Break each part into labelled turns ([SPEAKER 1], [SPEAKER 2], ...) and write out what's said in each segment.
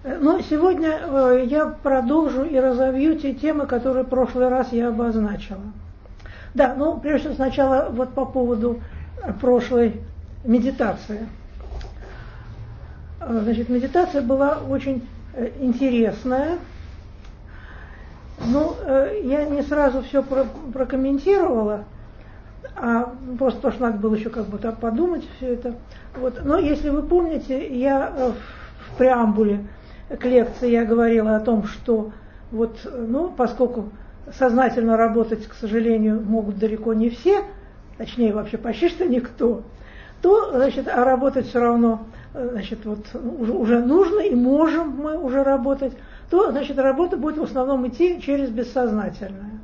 [SPEAKER 1] Но сегодня я продолжу и разовью те темы, которые в прошлый раз я обозначила. Да, ну, прежде всего, сначала вот по поводу прошлой медитации. Значит, медитация была очень интересная. Ну, я не сразу все прокомментировала, а просто потому что надо было еще как бы так подумать все это. Вот. Но если вы помните, я в преамбуле к лекции я говорила о том, что вот, ну, поскольку сознательно работать, к сожалению, могут далеко не все, точнее вообще почти что никто, то, значит, а работать все равно, значит, вот уже нужно и можем мы уже работать, то, значит, работа будет в основном идти через бессознательное.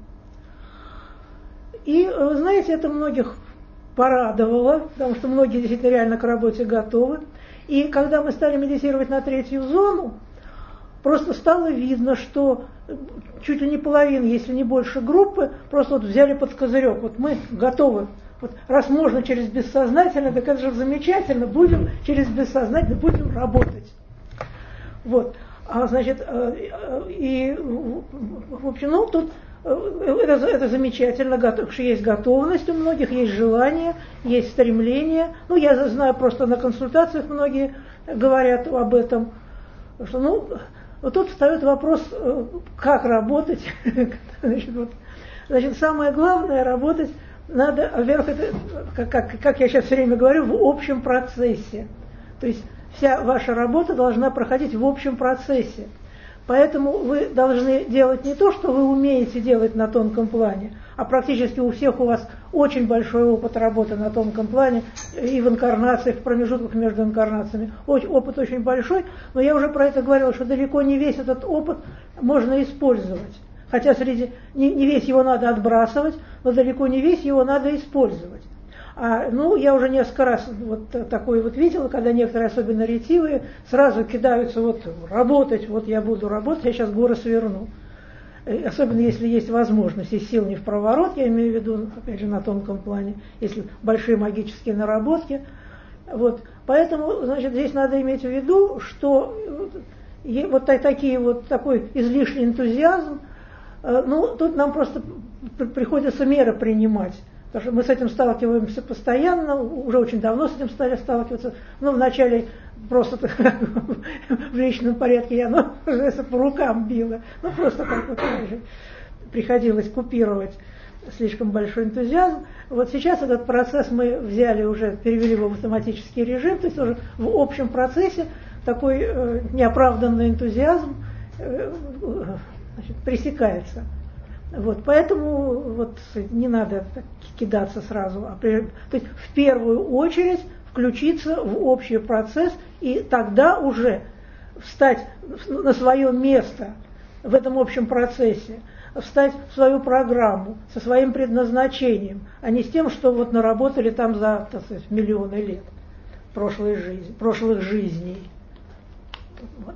[SPEAKER 1] И, вы знаете, это многих порадовало, потому что многие действительно реально к работе готовы. И когда мы стали медитировать на третью зону, просто стало видно, что чуть ли не половина, если не больше группы, просто вот взяли под козырек. Вот мы готовы. Вот раз можно через бессознательное, так это же замечательно, будем через бессознательное, будем работать. Вот. А значит, и, в общем, ну, тут это замечательно, что есть готовность у многих, есть желание, есть стремление. Ну, я знаю, просто на консультациях многие говорят об этом, что, ну, вот тут встает вопрос, как работать. Значит, самое главное, работать надо, во-первых, это, как я сейчас все время говорю, в общем процессе. То есть вся ваша работа должна проходить в общем процессе. Поэтому вы должны делать не то, что вы умеете делать на тонком плане, а практически у всех у вас очень большой опыт работы на тонком плане, и в инкарнациях, в промежутках между инкарнациями. Опыт очень большой, но я уже про это говорила, что далеко не весь этот опыт можно использовать. Хотя не весь его надо отбрасывать, но далеко не весь его надо использовать. Ну, я уже несколько раз вот такое вот видела, когда некоторые, особенно ретивые, сразу кидаются вот работать, вот я буду работать, я сейчас горы сверну. Особенно если есть возможность, и сил не в проворот, я имею в виду, опять же, на тонком плане, если большие магические наработки. Вот. Поэтому, значит, здесь надо иметь в виду, что вот такой излишний энтузиазм, ну, тут нам просто приходится меры принимать. Потому что мы с этим сталкиваемся постоянно, уже очень давно с этим стали сталкиваться. Ну, вначале просто в личном порядке я по рукам била. Ну, просто как вот приходилось купировать слишком большой энтузиазм. Вот сейчас этот процесс мы взяли уже, перевели его в автоматический режим, то есть уже в общем процессе такой неоправданный энтузиазм пресекается. Вот, поэтому вот не надо кидаться сразу, то есть в первую очередь включиться в общий процесс и тогда уже встать на свое место в этом общем процессе, встать в свою программу со своим предназначением, а не с тем, что вот наработали там за, так сказать, миллионы лет прошлых жизней. Вот.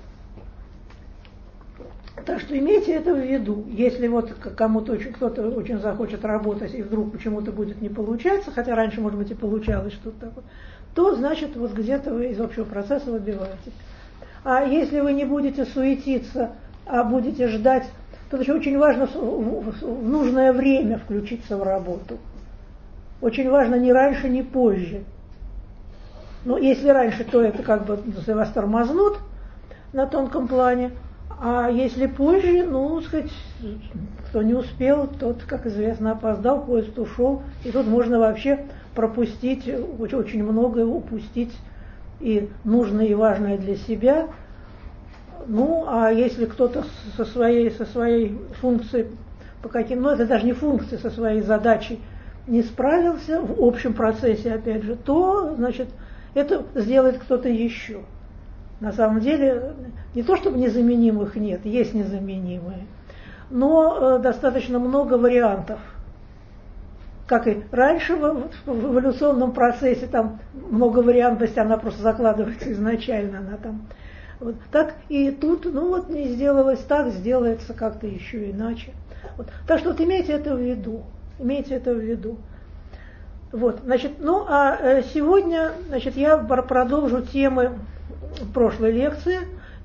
[SPEAKER 1] Так что имейте это в виду. Если вот кто-то очень захочет работать и вдруг почему-то будет не получаться, хотя раньше, может быть, и получалось что-то такое, то, значит, вот где-то вы из общего процесса выбиваетесь. А если вы не будете суетиться, а будете ждать, то еще очень важно в нужное время включиться в работу. Очень важно ни раньше, ни позже. Но если раньше, то это как бы вас тормознут на тонком плане. А если позже, ну, сказать, кто не успел, тот, как известно, опоздал, поезд ушел, и тут можно вообще пропустить, очень многое упустить, и нужное, и важное для себя. Ну, а если кто-то со своей функцией, ну, это даже не функция, со своей задачей не справился в общем процессе, опять же, то, значит, это сделает кто-то еще. На самом деле, не то чтобы незаменимых нет, есть незаменимые, но достаточно много вариантов. Как и раньше в эволюционном процессе, там много вариантностей, она просто закладывается изначально. Она там. Вот. Так и тут, ну вот не сделалось так, сделается как-то еще иначе. Вот. Так что вот имейте это в виду. Имейте это в виду. Вот, значит, ну а сегодня, значит, я продолжу темы прошлой лекции.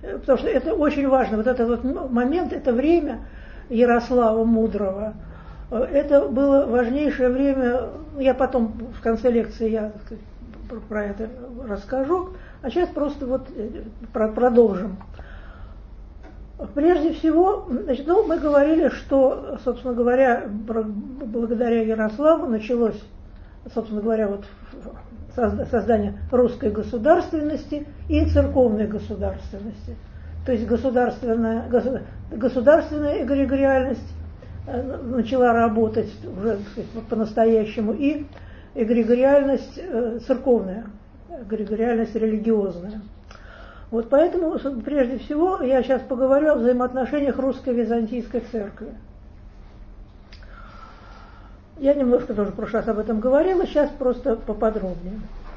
[SPEAKER 1] потому что это очень важно, вот этот вот момент, это время Ярослава Мудрого, это было важнейшее время, я потом в конце лекции я про это расскажу, а сейчас просто вот продолжим. Прежде всего, значит, мы говорили, что, собственно говоря, благодаря Ярославу началось, собственно говоря, вот создание русской государственности и церковной государственности. То есть государственная эгрегориальность начала работать уже, так сказать, по-настоящему, и эгрегориальность церковная, эгрегориальность религиозная. Вот поэтому, прежде всего, я сейчас поговорю о взаимоотношениях русской византийской церкви. Я немножко тоже в прошлый раз об этом говорила, сейчас просто поподробнее.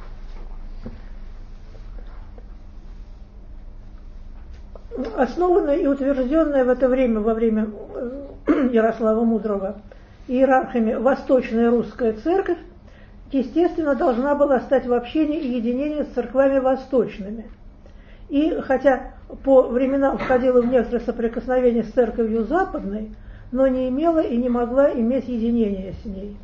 [SPEAKER 1] Основанная и утвержденная в это время, во время Ярослава Мудрого, иерархами Восточная русская церковь, естественно, должна была стать в общении и единении с церквами восточными. И хотя по временам входила в некоторое соприкосновение с церковью западной, но не имела и не могла иметь единения с ней.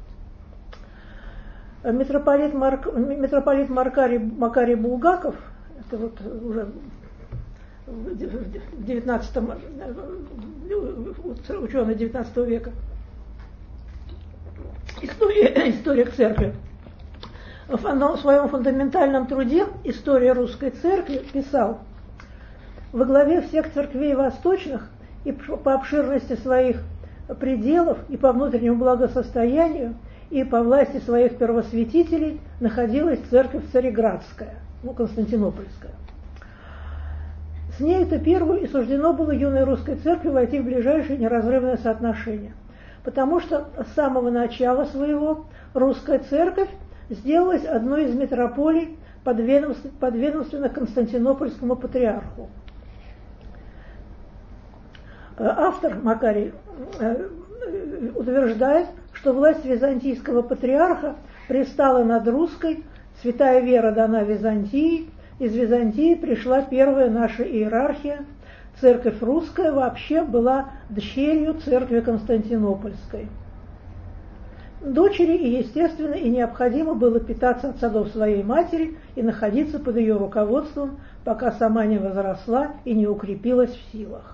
[SPEAKER 1] Митрополит Макарий Булгаков, это вот уже в 19-м, ученый 19 века, историк церкви, в своем фундаментальном труде «История русской церкви» писал: во главе всех церквей восточных и по обширности своих пределов, и по внутреннему благосостоянию, и по власти своих первосвятителей находилась церковь Цареградская, Константинопольская. С нею-то первую и суждено было юной русской церкви войти в ближайшее неразрывное соотношение, потому что с самого начала своего русская церковь сделалась одной из метрополий, подведомственных Константинопольскому патриарху. Автор Макарий утверждает, что власть византийского патриарха пристала над русской, святая вера дана Византии, из Византии пришла первая наша иерархия, церковь русская вообще была дщерью церкви Константинопольской. Дочери и естественно, и необходимо было питаться от садов своей матери и находиться под ее руководством, пока сама не возросла и не укрепилась в силах.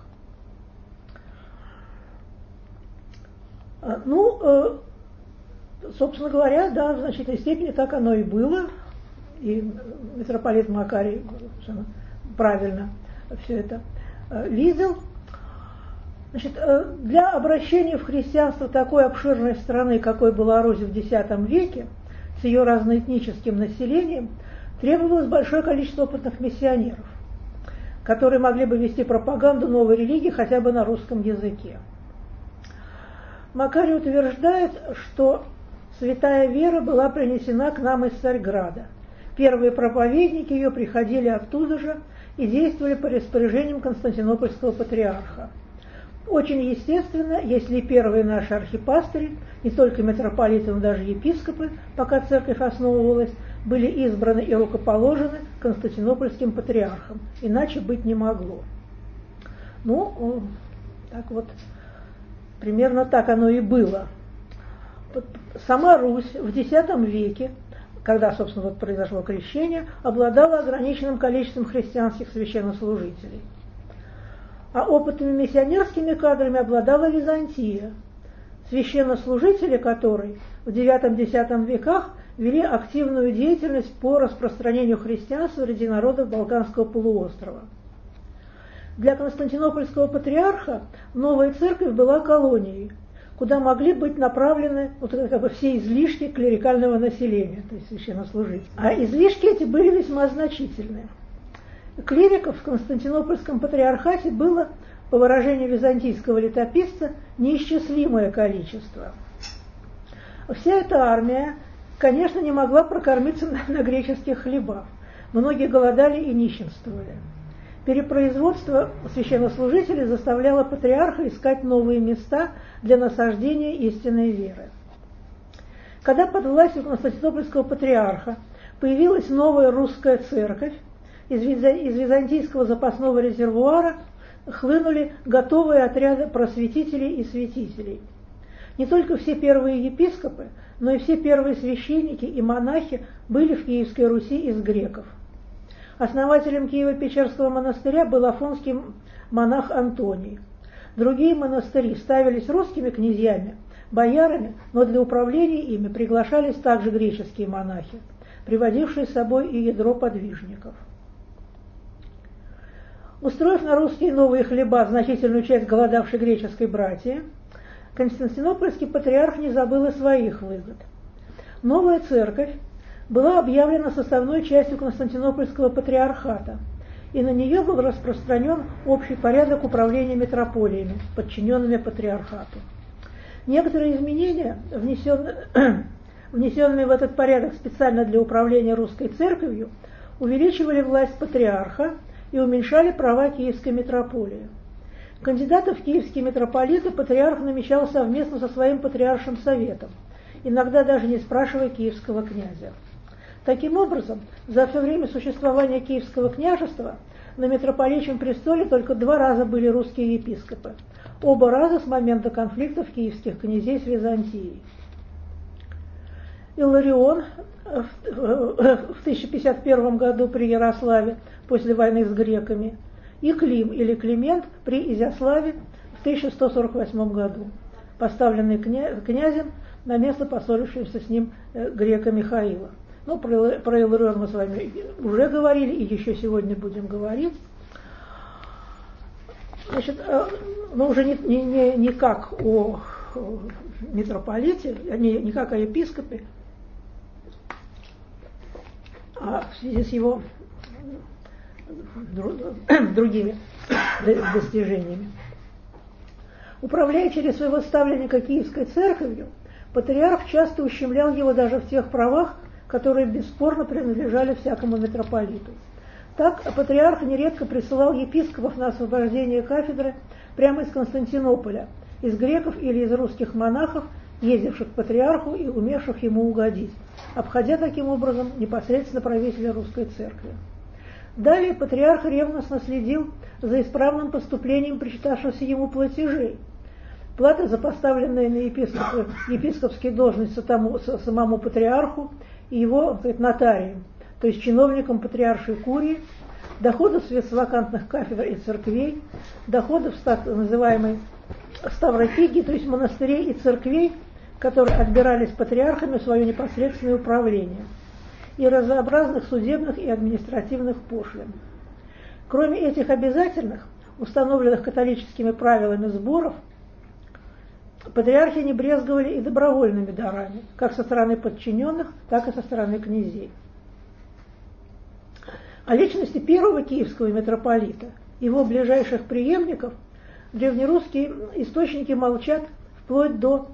[SPEAKER 1] Собственно говоря, да, в значительной степени так оно и было, и митрополит Макарий правильно все это видел. Значит, для обращения в христианство такой обширной страны, какой была Русь в X веке, с ее разноэтническим населением, требовалось большое количество опытных миссионеров, которые могли бы вести пропаганду новой религии хотя бы на русском языке. Макарий утверждает, что святая вера была принесена к нам из Царьграда. Первые проповедники ее приходили оттуда же и действовали по распоряжениям Константинопольского патриарха. Очень естественно, если первые наши архипастыри, не только митрополиты, но даже епископы, пока церковь основывалась, были избраны и рукоположены Константинопольским патриархом, иначе быть не могло. Так вот, примерно так оно и было. Сама Русь в X веке, когда, собственно, вот произошло крещение, обладала ограниченным количеством христианских священнослужителей. А опытными миссионерскими кадрами обладала Византия, священнослужители которой в IX-X веках вели активную деятельность по распространению христианства среди народов Балканского полуострова. Для Константинопольского патриарха новая церковь была колонией, куда могли быть направлены все излишки клерикального населения, то есть священнослужителей. А излишки эти были весьма значительны. Клириков в Константинопольском патриархате было, по выражению византийского летописца, неисчислимое количество. Вся эта армия, конечно, не могла прокормиться на греческих хлебах. Многие голодали и нищенствовали. Перепроизводство священнослужителей заставляло патриарха искать новые места для насаждения истинной веры. Когда под властью Константинопольского патриарха появилась новая русская церковь, из византийского запасного резервуара хлынули готовые отряды просветителей и святителей. Не только все первые епископы, но и все первые священники и монахи были в Киевской Руси из греков. Основателем Киево-Печерского монастыря был афонский монах Антоний. Другие монастыри ставились русскими князьями, боярами, но для управления ими приглашались также греческие монахи, приводившие с собой и ядро подвижников. Устроив на русские новые хлеба значительную часть голодавшей греческой братьи, Константинопольский патриарх не забыл и своих выгод. Новая церковь была объявлена составной частью Константинопольского патриархата, и на нее был распространен общий порядок управления метрополиями, подчиненными патриархату. Некоторые изменения, внесенные в этот порядок специально для управления русской церковью, увеличивали власть патриарха и уменьшали права Киевской митрополии. Кандидатов в киевские митрополиты патриарх намечал совместно со своим патриаршим советом, иногда даже не спрашивая киевского князя. Таким образом, за все время существования Киевского княжества на митрополичьем престоле только 2 раза были русские епископы, оба раза с момента конфликтов киевских князей с Византией. Иларион в 1051 году при Ярославе после войны с греками и Клим или Климент при Изяславе в 1148 году, поставленный князем на место поссорившегося с ним грека Михаила. Ну, про Иларион мы с вами уже говорили и еще сегодня будем говорить. Значит, но уже не как о митрополите, не как о епископе, а в связи с его другими достижениями. Управляя через своего ставленника Киевской церковью, патриарх часто ущемлял его даже в тех правах, которые бесспорно принадлежали всякому митрополиту. Так патриарх нередко присылал епископов на освобождение кафедры прямо из Константинополя, из греков или из русских монахов, ездивших к патриарху и умевших ему угодить, обходя таким образом непосредственно правителя русской церкви. Далее патриарх ревностно следил за исправным поступлением причитавшихся ему платежей. Плата за поставленные на епископские должности самому патриарху и его нотариям, то есть чиновникам патриаршей курии, доходов с вакантных кафедр и церквей, доходов так называемой ставропигии, то есть монастырей и церквей, которые отбирались патриархами в свое непосредственное управление, и разнообразных судебных и административных пошлин. Кроме этих обязательных, установленных католическими правилами сборов, патриархи не брезговали и добровольными дарами, как со стороны подчиненных, так и со стороны князей. О личности первого киевского митрополита, его ближайших преемников, древнерусские источники молчат вплоть до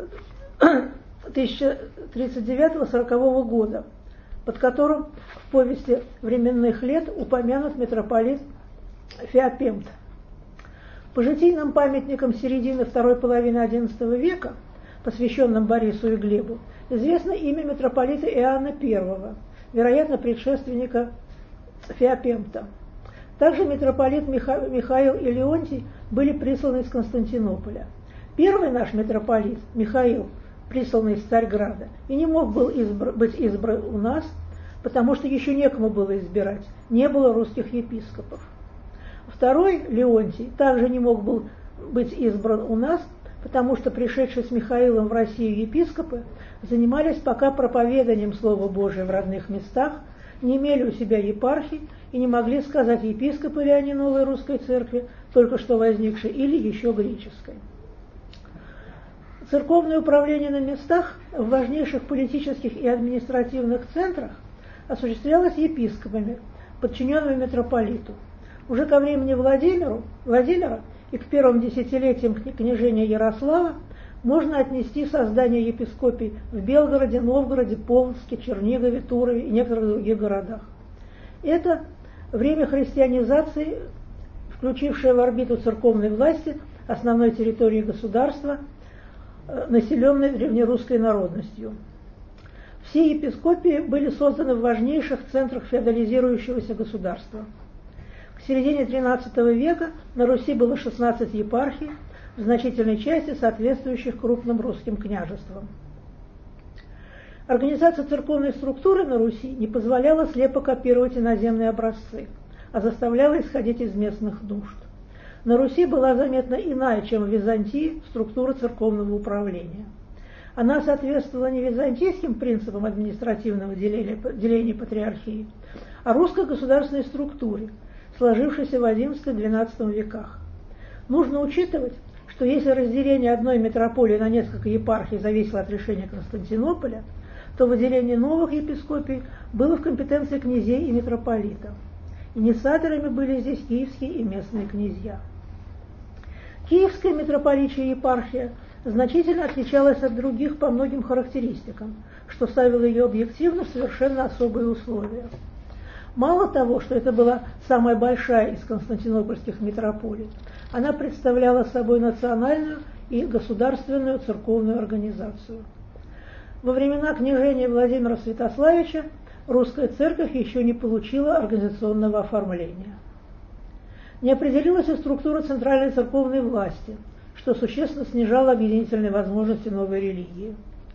[SPEAKER 1] 1039-40 года, под которым в повести временных лет упомянут митрополит Феопемт. По житийным памятникам середины второй половины XI века, посвященным Борису и Глебу, известно имя митрополита Иоанна I, вероятно, предшественника Феопемта. Также митрополит Михаил и Леонтий были присланы из Константинополя. Первый наш митрополит, Михаил, присланный из Царьграда, и не мог быть избран у нас, потому что еще некому было избирать, не было русских епископов. Второй, Леонтий, также не мог быть избран у нас, потому что пришедшие с Михаилом в Россию епископы занимались пока проповеданием Слова Божия в родных местах, не имели у себя епархий и не могли сказать, епископы ли они новой русской церкви, только что возникшей, или еще греческой. Церковное управление на местах в важнейших политических и административных центрах осуществлялось епископами, подчиненными митрополиту. Уже ко времени Владимира и к первым десятилетиям княжения Ярослава можно отнести создание епископий в Белгороде, Новгороде, Полоцке, Чернигове, Турове и некоторых других городах. Это время христианизации, включившее в орбиту церковной власти основной территории государства, населенной древнерусской народностью. В Все епископии были созданы в важнейших центрах феодализирующегося государства. К середине XIII века на Руси было 16 епархий, в значительной части соответствующих крупным русским княжествам. Организация церковной структуры на Руси не позволяла слепо копировать иноземные образцы, а заставляла исходить из местных нужд. На Руси была заметно иная, чем в Византии, структура церковного управления. Она соответствовала не византийским принципам административного деления патриархии, а русской государственной структуре, сложившейся в XI-XII веках. Нужно учитывать, что если разделение одной метрополии на несколько епархий зависело от решения Константинополя, то выделение новых епископий было в компетенции князей и митрополитов. Инициаторами были здесь киевские и местные князья. Киевская митрополичья епархия значительно отличалась от других по многим характеристикам, что ставило ее объективно в совершенно особые условия. Мало того, что это была самая большая из константинопольских митрополий, она представляла собой национальную и государственную церковную организацию. Во времена княжения Владимира Святославича русская церковь еще не получила организационного оформления. Не определилась и структура центральной церковной власти, что существенно снижало объединительные возможности новой религии.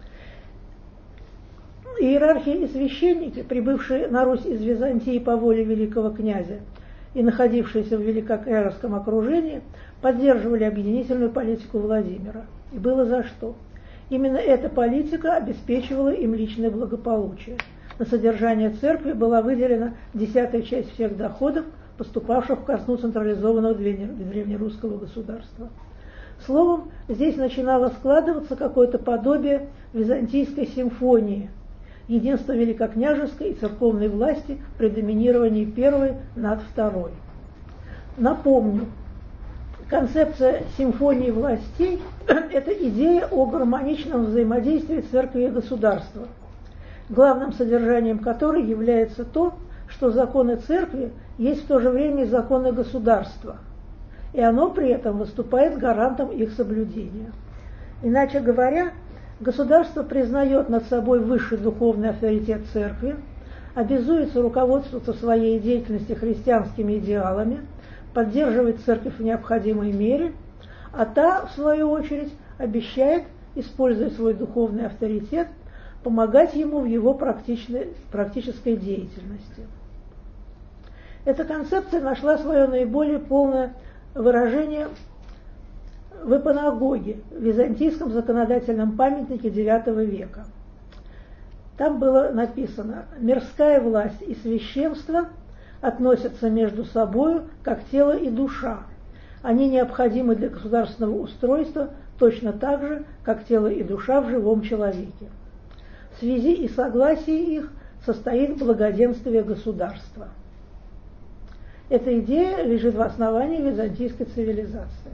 [SPEAKER 1] Иерархи и священники, прибывшие на Русь из Византии по воле великого князя и находившиеся в великокняжеском окружении, поддерживали объединительную политику Владимира. И было за что. Именно эта политика обеспечивала им личное благополучие. На содержание церкви была выделена 10-я часть всех доходов, поступавших в казну централизованного древнерусского государства. Словом, здесь начинало складываться какое-то подобие византийской симфонии, единство великокняжеской и церковной власти при доминировании первой над второй. Напомню, концепция симфонии властей – это идея о гармоничном взаимодействии церкви и государства, главным содержанием которой является то, что законы церкви есть в то же время и законы государства, и оно при этом выступает гарантом их соблюдения. Иначе говоря, государство признает над собой высший духовный авторитет церкви, обязуется руководствоваться в своей деятельности христианскими идеалами, поддерживать церковь в необходимой мере, а та, в свою очередь, обещает, используя свой духовный авторитет, помогать ему в его практической деятельности. Эта концепция нашла свое наиболее полное выражение в Ипанагоге, византийском законодательном памятнике IX века. Там было написано: «Мирская власть и священство относятся между собою, как тело и душа. Они необходимы для государственного устройства точно так же, как тело и душа в живом человеке. В связи и согласии их состоит благоденствие государства». Эта идея лежит в основании византийской цивилизации.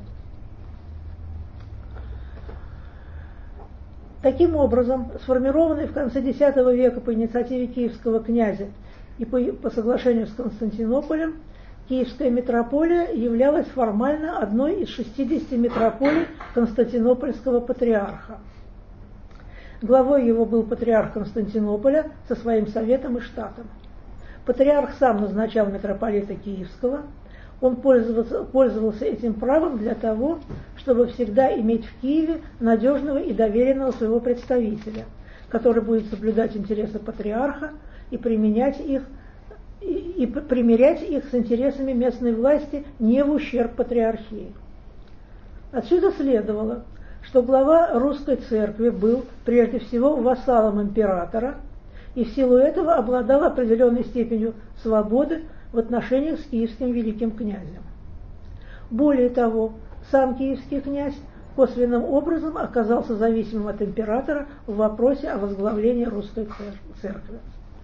[SPEAKER 1] Таким образом, сформированный в конце X века по инициативе киевского князя и по соглашению с Константинополем, Киевская митрополия являлась формально одной из 60 митрополий Константинопольского патриарха. Главой его был патриарх Константинополя со своим советом и штатом. Патриарх сам назначал митрополита Киевского. Он пользовался этим правом для того, чтобы всегда иметь в Киеве надежного и доверенного своего представителя, который будет соблюдать интересы патриарха и примерять их с интересами местной власти не в ущерб патриархии. Отсюда следовало, что глава русской церкви был прежде всего вассалом императора и в силу этого обладал определенной степенью свободы в отношениях с киевским великим князем. Более того, сам киевский князь косвенным образом оказался зависимым от императора в вопросе о возглавлении русской церкви.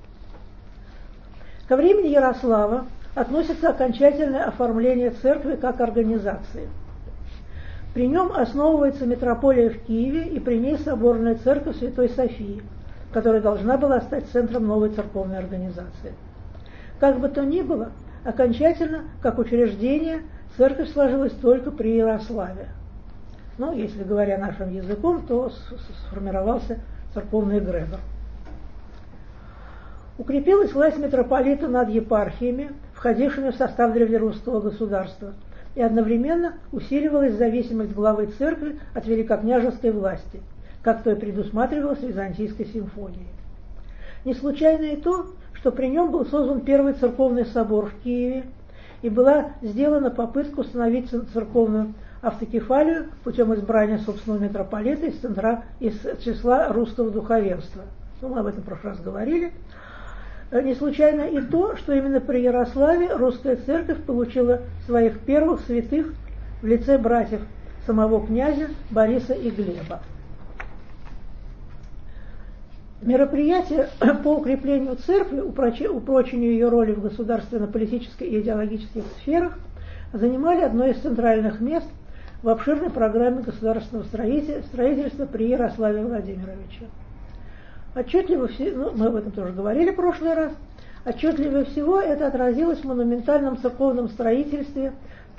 [SPEAKER 1] Ко времени Ярослава относится окончательное оформление церкви как организации. При нем основывается митрополия в Киеве и при ней соборная церковь Святой Софии, которая должна была стать центром новой церковной организации. Как бы то ни было, окончательно, как учреждение, церковь сложилась только при Ярославе. Но, если говоря нашим языком, то сформировался церковный эгрегор. Укрепилась власть митрополита над епархиями, входившими в состав древнерусского государства, и одновременно усиливалась зависимость главы церкви от великокняжеской власти, как то и предусматривалось в Византийской симфонии. Не случайно и то, что при нем был создан первый церковный собор в Киеве, и была сделана попытка установить церковную автокефалию путем избрания собственного митрополита из числа русского духовенства. Мы об этом в прошлый раз говорили. Не случайно и то, что именно при Ярославе русская церковь получила своих первых святых в лице братьев самого князя Бориса и Глеба. Мероприятия по укреплению церкви, упрочению ее роли в государственно-политической и идеологических сферах занимали одно из центральных мест в обширной программе государственного строительства при Ярославе Владимировиче. Отчетливо, мы об этом тоже говорили в прошлый раз, отчетливее всего это отразилось в монументальном церковном строительстве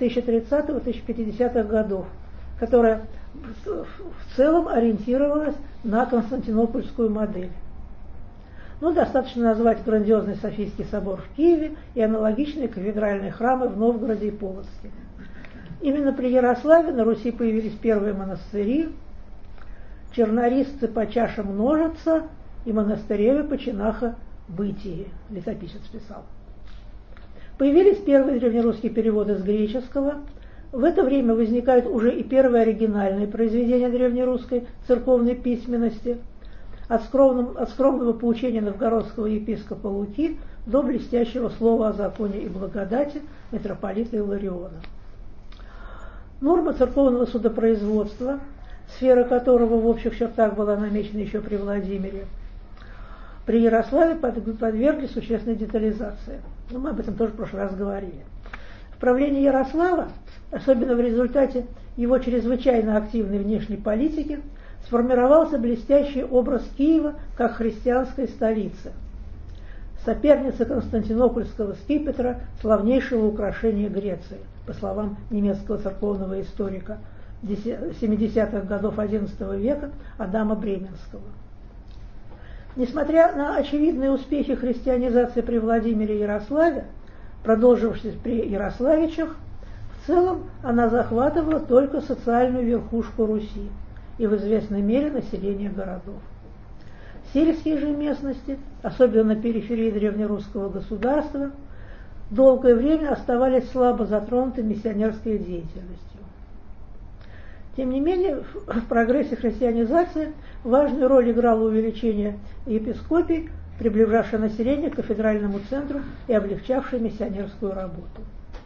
[SPEAKER 1] 1030-1050-х годов, которое в целом ориентировалось на константинопольскую модель. Достаточно назвать грандиозный Софийский собор в Киеве и аналогичные кафедральные храмы в Новгороде и Полоцке. Именно при Ярославе на Руси появились первые монастыри, чернорисцы по чашам множатся, и монастыревы по чинаха бытии, летописец писал. Появились первые древнерусские переводы с греческого. В это время возникают уже и первые оригинальные произведения древнерусской церковной письменности, от скромного поучения новгородского епископа Луки до блестящего слова о законе и благодати митрополита Илариона. Норма церковного судопроизводства, сфера которого в общих чертах была намечена еще при Владимире, при Ярославе подвергли существенной детализации. Мы об этом тоже в прошлый раз говорили. В правлении Ярослава, особенно в результате его чрезвычайно активной внешней политики, сформировался блестящий образ Киева как христианской столицы, соперницы Константинопольского скипетра, славнейшего украшения Греции, по словам немецкого церковного историка 70-х годов XI века Адама Бременского. Несмотря на очевидные успехи христианизации при Владимире и Ярославе, продолжившись при Ярославичах, в целом она захватывала только социальную верхушку Руси и в известной мере население городов. Сельские же местности, особенно на периферии древнерусского государства, долгое время оставались слабо затронуты миссионерской деятельностью. Тем не менее, в прогрессе христианизации важную роль играло увеличение епископий, приближавшее население к кафедральному центру и облегчавшее миссионерскую работу.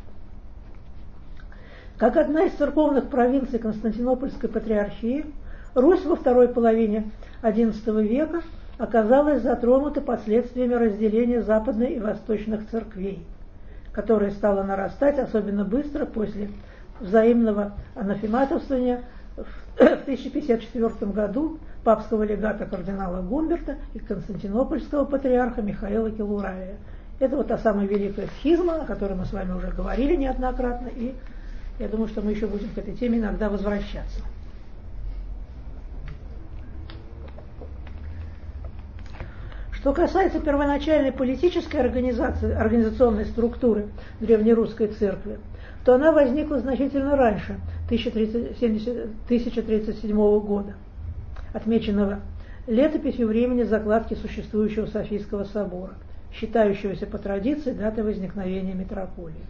[SPEAKER 1] Как одна из церковных провинций Константинопольской патриархии, Русь во второй половине XI века оказалась затронута последствиями разделения западной и восточных церквей, которое стало нарастать особенно быстро после взаимного анафематовствования в 1054 году папского легата кардинала Гумберта и константинопольского патриарха Михаила Келурая. Это та самая великая схизма, о которой мы с вами уже говорили неоднократно, и я думаю, что мы еще будем к этой теме иногда возвращаться. Что касается первоначальной политической организационной структуры древнерусской церкви, то она возникла значительно раньше 1037 года, отмеченного летописью времени закладки существующего Софийского собора, считающегося по традиции датой возникновения митрополии.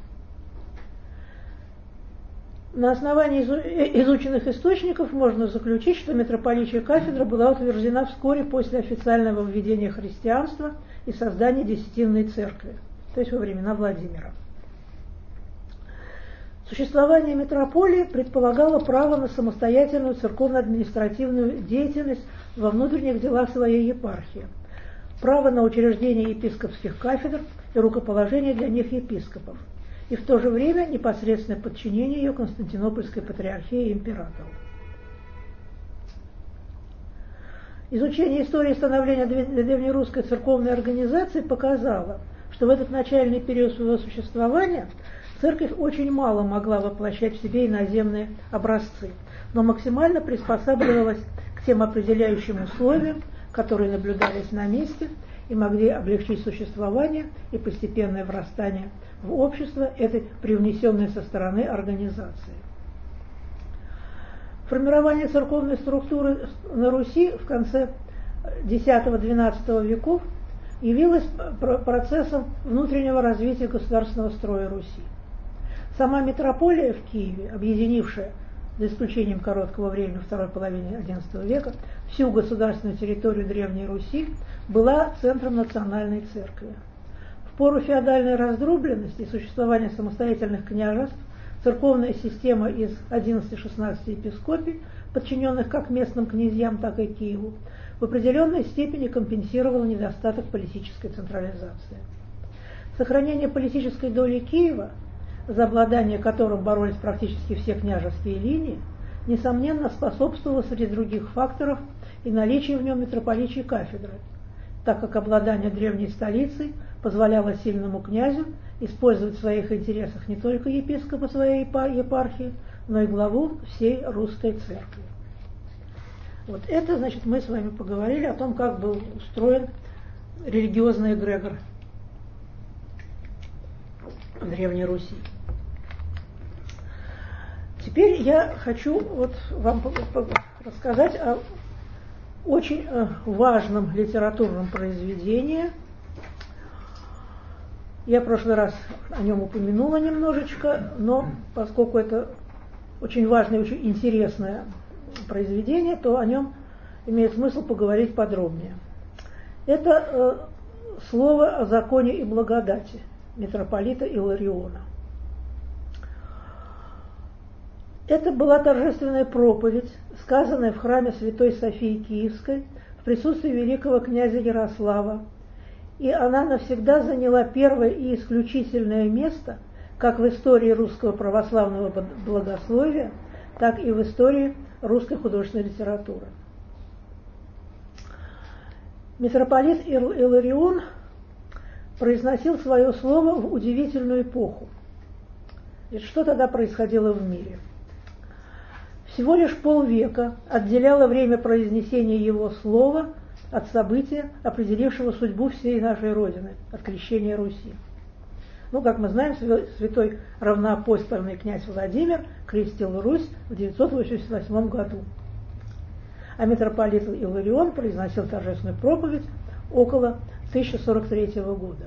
[SPEAKER 1] На основании изученных источников можно заключить, что митрополичья кафедра была утверждена вскоре после официального введения христианства и создания Десятинной церкви, то есть во времена Владимира. Существование митрополии предполагало право на самостоятельную церковно-административную деятельность во внутренних делах своей епархии, право на учреждение епископских кафедр и рукоположение для них епископов, и в то же время непосредственное подчинение ее Константинопольской патриархии и императору. Изучение истории становления древнерусской церковной организации показало, что в этот начальный период своего существования церковь очень мало могла воплощать в себе иноземные образцы, но максимально приспосабливалась к тем определяющим условиям, которые наблюдались на месте, и могли облегчить существование и постепенное врастание в общество этой привнесенной со стороны организации. Формирование церковной структуры на Руси в конце X-XII веков явилось процессом внутреннего развития государственного строя Руси. Сама митрополия в Киеве, объединившая, за исключением короткого времени второй половины XI века, всю государственную территорию Древней Руси, была центром национальной церкви. В пору феодальной раздробленности и существования самостоятельных княжеств церковная система из 11-16 епископий, подчиненных как местным князьям, так и Киеву, в определенной степени компенсировала недостаток политической централизации. Сохранение политической доли Киева, за обладание которым боролись практически все княжеские линии, несомненно способствовало среди других факторов и наличию в нем митрополичьей кафедры, так как обладание древней столицей позволяло сильному князю использовать в своих интересах не только епископа своей епархии, но и главу всей русской церкви. Вот это, значит, мы с вами поговорили о том, как был устроен религиозный эгрегор в Древней Руси. Теперь я хочу вот вам рассказать о очень важном литературном произведении. Я в прошлый раз о нем упомянула немножечко, но поскольку это очень важное и очень интересное произведение, то о нем имеет смысл поговорить подробнее. Это слово о законе и благодати митрополита Илариона. Это была торжественная проповедь, сказанная в храме Святой Софии Киевской в присутствии великого князя Ярослава, и она навсегда заняла первое и исключительное место как в истории русского православного богословия, так и в истории русской художественной литературы. Митрополит Иларион произносил свое слово в удивительную эпоху. И что тогда происходило в мире? Всего лишь полвека отделяло время произнесения его слова от события, определившего судьбу всей нашей Родины, от крещения Руси. Ну, как мы знаем, святой равноапостольный князь Владимир крестил Русь в 988 году. А митрополит Иларион произносил торжественную проповедь около 1043 года.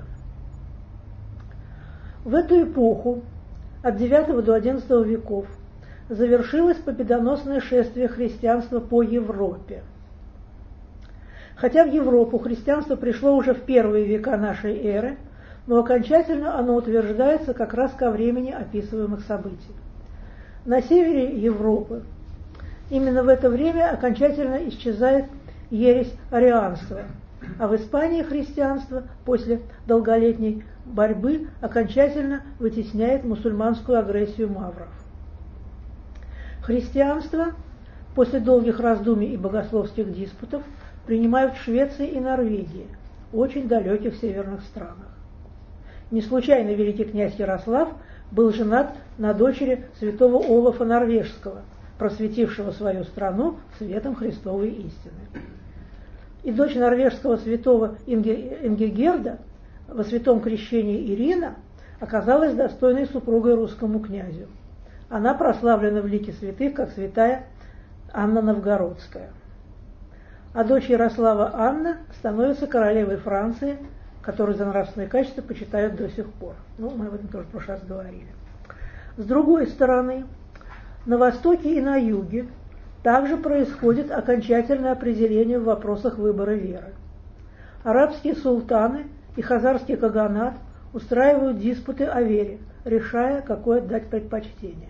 [SPEAKER 1] В эту эпоху, от 9 до 11 веков, завершилось победоносное шествие христианства по Европе. Хотя в Европу христианство пришло уже в первые века нашей эры, но окончательно оно утверждается как раз ко времени описываемых событий. На севере Европы именно в это время окончательно исчезает ересь арианства, а в Испании христианство после долголетней борьбы окончательно вытесняет мусульманскую агрессию мавров. Христианство после долгих раздумий и богословских диспутов принимают в Швеции и Норвегии, очень далеких северных странах. Не случайно великий князь Ярослав был женат на дочери святого Олафа Норвежского, просветившего свою страну светом Христовой истины. И дочь норвежского святого Ингигерда во святом крещении Ирина оказалась достойной супругой русскому князю. Она прославлена в лике святых, как святая Анна Новгородская. А дочь Ярослава Анна становится королевой Франции, которую за нравственные качества почитают до сих пор. Ну, мы об этом тоже в прошлый раз говорили. С другой стороны, на востоке и на юге также происходит окончательное определение в вопросах выбора веры. Арабские султаны и хазарский каганат устраивают диспуты о вере, решая, какое отдать предпочтение.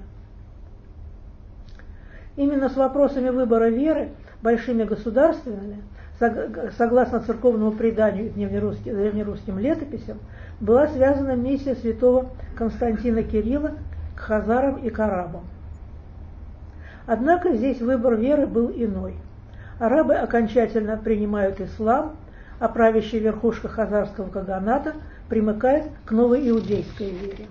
[SPEAKER 1] Именно с вопросами выбора веры большими государственными, согласно церковному преданию и древнерусским летописям, была связана миссия святого Константина Кирилла к хазарам и к арабам. Однако здесь выбор веры был иной. Арабы окончательно принимают ислам, а правящая верхушка хазарского каганата примыкает к новой иудейской вере.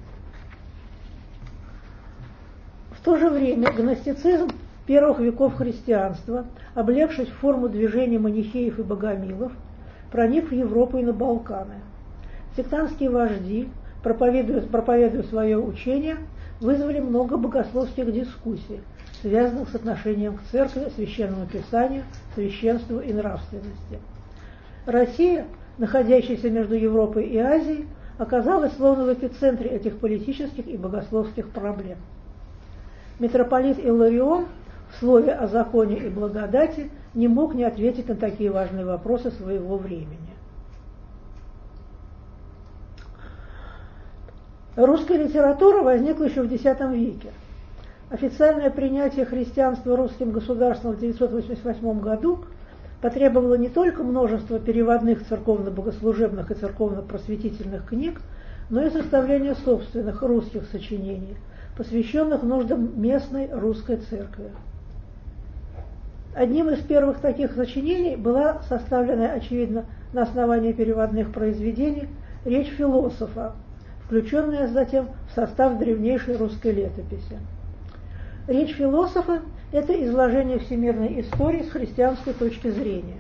[SPEAKER 1] В то же время гностицизм первых веков христианства, облегшись в форму движения манихеев и богомилов, проник в Европу и на Балканы. Сектантские вожди, проповедуя свое учение, вызвали много богословских дискуссий, связанных с отношением к церкви, священному писанию, священству и нравственности. Россия, находящаяся между Европой и Азией, оказалась словно в эпицентре этих политических и богословских проблем. Митрополит Иларион в слове о законе и благодати не мог не ответить на такие важные вопросы своего времени. Русская литература возникла еще в X веке. Официальное принятие христианства русским государством в 988 году потребовало не только множества переводных церковно-богослужебных и церковно-просветительных книг, но и составления собственных русских сочинений, посвященных нуждам местной русской церкви. Одним из первых таких сочинений была составленная, очевидно, на основании переводных произведений, речь философа, включенная затем в состав древнейшей русской летописи. Речь философа – это изложение всемирной истории с христианской точки зрения.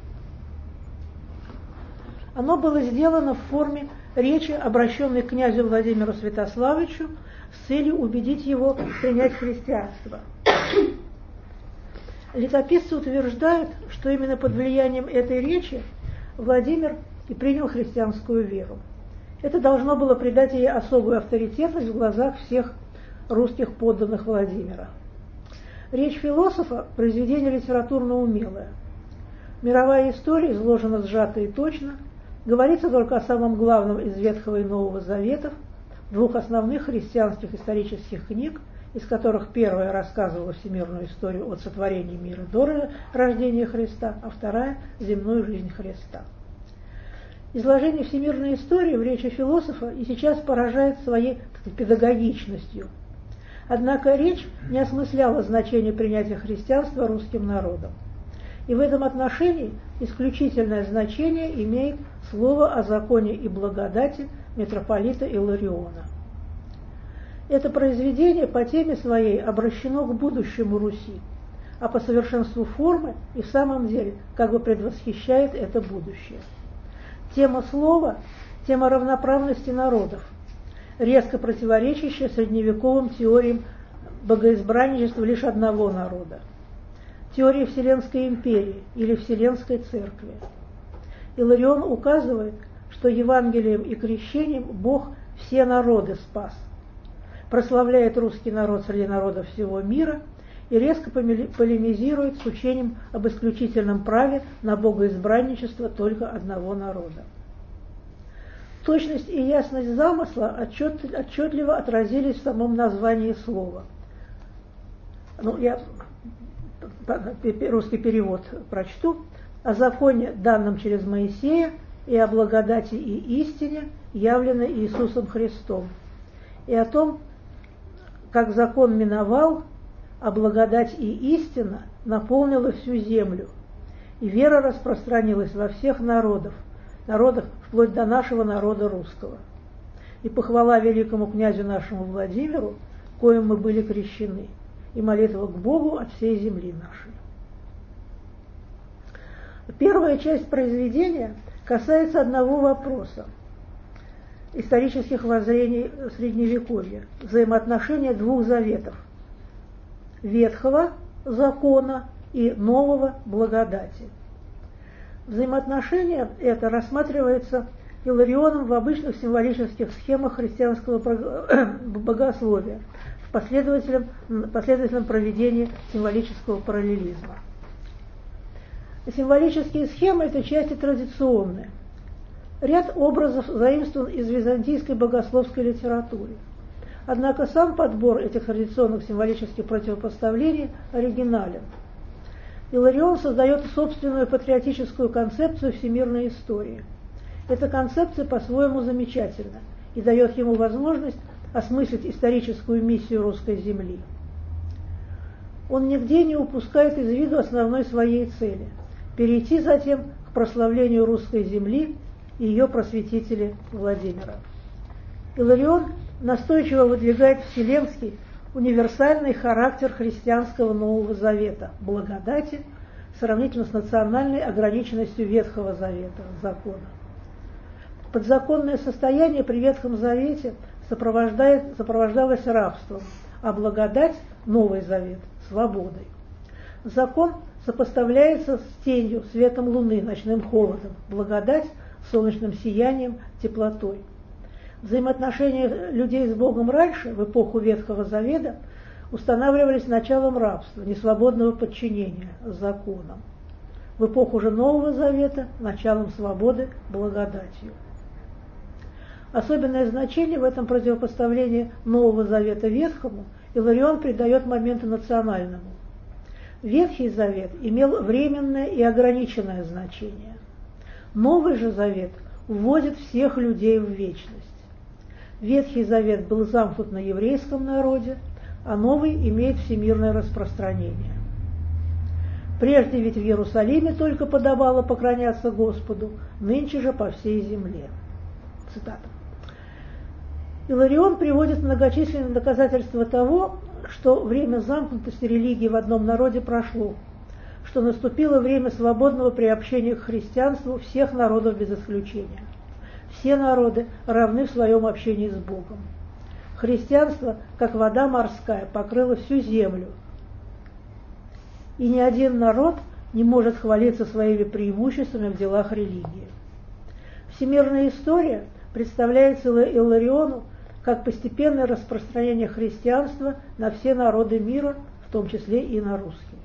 [SPEAKER 1] Оно было сделано в форме речи, обращенной к князю Владимиру Святославичу с целью убедить его принять христианство. Летописцы утверждают, что именно под влиянием этой речи Владимир и принял христианскую веру. Это должно было придать ей особую авторитетность в глазах всех русских подданных Владимира. Речь философа – произведение литературно умелое. Мировая история изложена сжато и точно, говорится только о самом главном из Ветхого и Нового Заветов, двух основных христианских исторических книг, из которых первая рассказывала всемирную историю от сотворения мира до рождения Христа, а вторая – земную жизнь Христа. Изложение всемирной истории в речи философа и сейчас поражает своей педагогичностью. Однако речь не осмысляла значение принятия христианства русским народом. И в этом отношении исключительное значение имеет слово о законе и благодати митрополита Илариона. Это произведение по теме своей обращено к будущему Руси, а по совершенству формы и в самом деле как бы предвосхищает это будущее. Тема слова – тема равноправности народов, резко противоречащая средневековым теориям богоизбранничества лишь одного народа, теории Вселенской империи или Вселенской церкви. Иларион указывает, что Евангелием и крещением Бог все народы спас, прославляет русский народ среди народов всего мира и резко полемизирует с учением об исключительном праве на богоизбранничество только одного народа. Точность и ясность замысла отчетливо отразились в самом названии слова. Я русский перевод прочту. О законе, данном через Моисея, и о благодати и истине, явленной Иисусом Христом, и о том, как закон миновал, а благодать и истина наполнила всю землю, и вера распространилась во всех народах, вплоть до нашего народа русского. И похвала великому князю нашему Владимиру, коим мы были крещены, и молитва к Богу от всей земли нашей. Первая часть произведения касается одного вопроса – исторических воззрений Средневековья, взаимоотношения двух заветов – Ветхого закона и Нового благодати. Взаимоотношение это рассматривается Иларионом в обычных символических схемах христианского богословия, в последовательном проведении символического параллелизма. Символические схемы этой части традиционные. Ряд образов заимствован из византийской богословской литературы. Однако сам подбор этих традиционных символических противопоставлений оригинален. Иларион создает собственную патриотическую концепцию всемирной истории. Эта концепция по-своему замечательна и дает ему возможность осмыслить историческую миссию русской земли. Он нигде не упускает из виду основной своей цели – перейти затем к прославлению русской земли и ее просветителя Владимира. Иларион настойчиво выдвигает вселенский, универсальный характер христианского Нового Завета, благодати, сравнительно с национальной ограниченностью Ветхого Завета, закона. Подзаконное состояние при Ветхом Завете сопровождалось рабством, а благодать, Новый Завет, свободой. Закон сопоставляется с тенью, светом луны, ночным холодом, благодать – солнечным сиянием, теплотой. Взаимоотношения людей с Богом раньше, в эпоху Ветхого Завета, устанавливались началом рабства, несвободного подчинения законам. В эпоху же Нового Завета – началом свободы, благодатью. Особенное значение в этом противопоставлении Нового Завета Ветхому Иларион придает моменту национальному. Ветхий Завет имел временное и ограниченное значение. Новый же Завет вводит всех людей в вечность. Ветхий Завет был замкнут на еврейском народе, а Новый имеет всемирное распространение. Прежде ведь в Иерусалиме только подобало поклоняться Господу, нынче же по всей земле. Цитата. Иларион приводит многочисленные доказательства того, что время замкнутости религии в одном народе прошло, что наступило время свободного приобщения к христианству всех народов без исключения. Все народы равны в своем общении с Богом. Христианство, как вода морская, покрыло всю землю, и ни один народ не может хвалиться своими преимуществами в делах религии. Всемирная история представляется Илариону как постепенное распространение христианства на все народы мира, в том числе и на русский.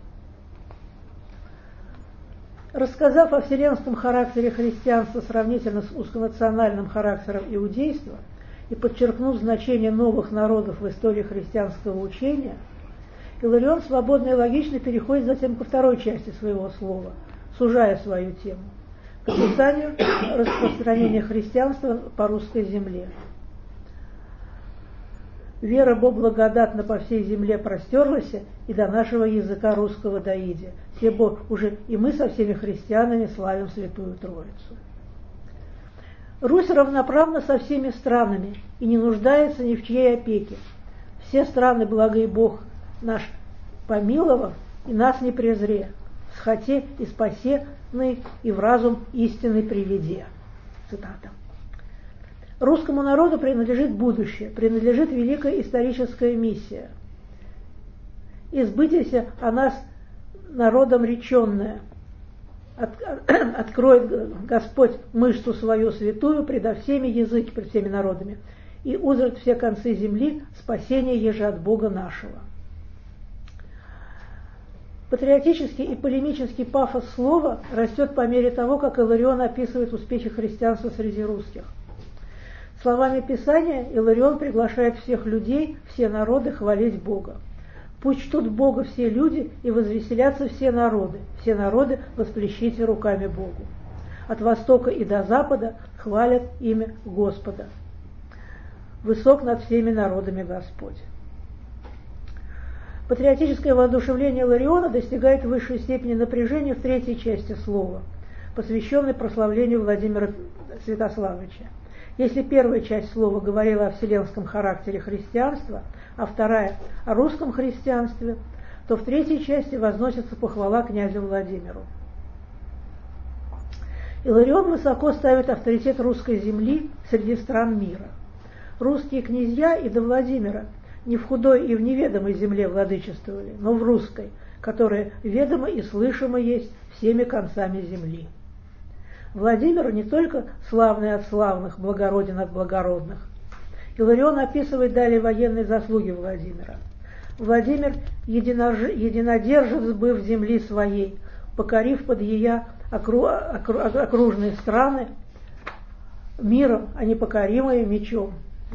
[SPEAKER 1] Рассказав о вселенском характере христианства сравнительно с узконациональным характером иудейства и подчеркнув значение новых народов в истории христианского учения, Иларион свободно и логично переходит затем ко второй части своего слова, сужая свою тему, к описанию распространения христианства по русской земле. Вера Бог благодатна по всей земле простерлась и до нашего языка русского доиде. Себо уже и мы со всеми христианами славим Святую Троицу. Русь равноправна со всеми странами и не нуждается ни в чьей опеке. Все страны, благо и Бог наш помиловав, и нас не презре, схоте и спасенный, и в разум истинный приведе. Цитата. Русскому народу принадлежит будущее, принадлежит великая историческая миссия. «Избытися о нас народом реченная, откроет Господь мышцу свою святую предо всеми языки, пред всеми народами, и узрят все концы земли спасение еже от Бога нашего». Патриотический и полемический пафос слова растет по мере того, как Иларион описывает успехи христианства среди русских. Словами Писания Иларион приглашает всех людей, все народы хвалить Бога. Пусть чтут Бога все люди и возвеселятся все народы восплещите руками Богу. От востока и до запада хвалят имя Господа. Высок над всеми народами Господь. Патриотическое воодушевление Илариона достигает высшей степени напряжения в третьей части слова, посвященной прославлению Владимира Святославовича. Если первая часть слова говорила о вселенском характере христианства, а вторая – о русском христианстве, то в третьей части возносится похвала князю Владимиру. Иларион высоко ставит авторитет русской земли среди стран мира. Русские князья и до Владимира не в худой и в неведомой земле владычествовали, но в русской, которая ведома и слышима есть всеми концами земли. Владимир не только славный от славных, благороден от благородных. Иларион описывает далее военные заслуги Владимира. Владимир единодержец сбыв земли своей, покорив под ея окружные страны миром, а непокорливые мечом.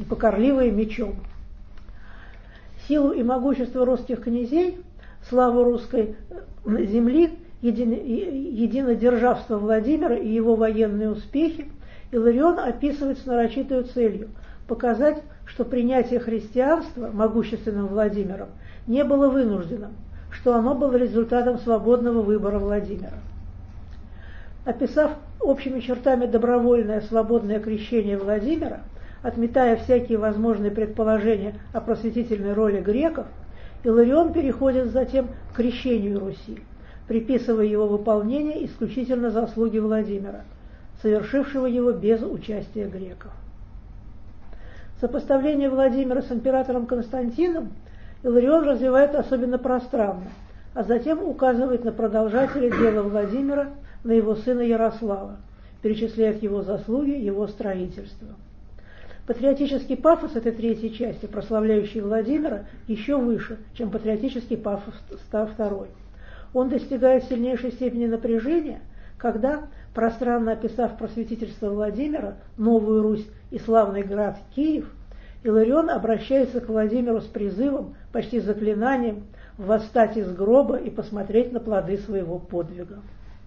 [SPEAKER 1] Силу и могущество русских князей, славу русской земли, единодержавство Владимира и его военные успехи Иларион описывает с нарочитой целью показать, что принятие христианства могущественным Владимиром не было вынужденным, что оно было результатом свободного выбора Владимира. Описав общими чертами добровольное свободное крещение Владимира, отметая всякие возможные предположения о просветительной роли греков, Иларион переходит затем к крещению Руси, приписывая его выполнение исключительно заслуги Владимира, совершившего его без участия греков. Сопоставление Владимира с императором Константином Иларион развивает особенно пространно, а затем указывает на продолжателя дела Владимира, на его сына Ярослава, перечисляет его заслуги, его строительство. Патриотический пафос этой третьей части, прославляющей Владимира, еще выше, чем патриотический пафос второй. Он достигает сильнейшей степени напряжения, когда, пространно описав просветительство Владимира, Новую Русь и славный град Киев, Иларион обращается к Владимиру с призывом, почти заклинанием, восстать из гроба и посмотреть на плоды своего подвига.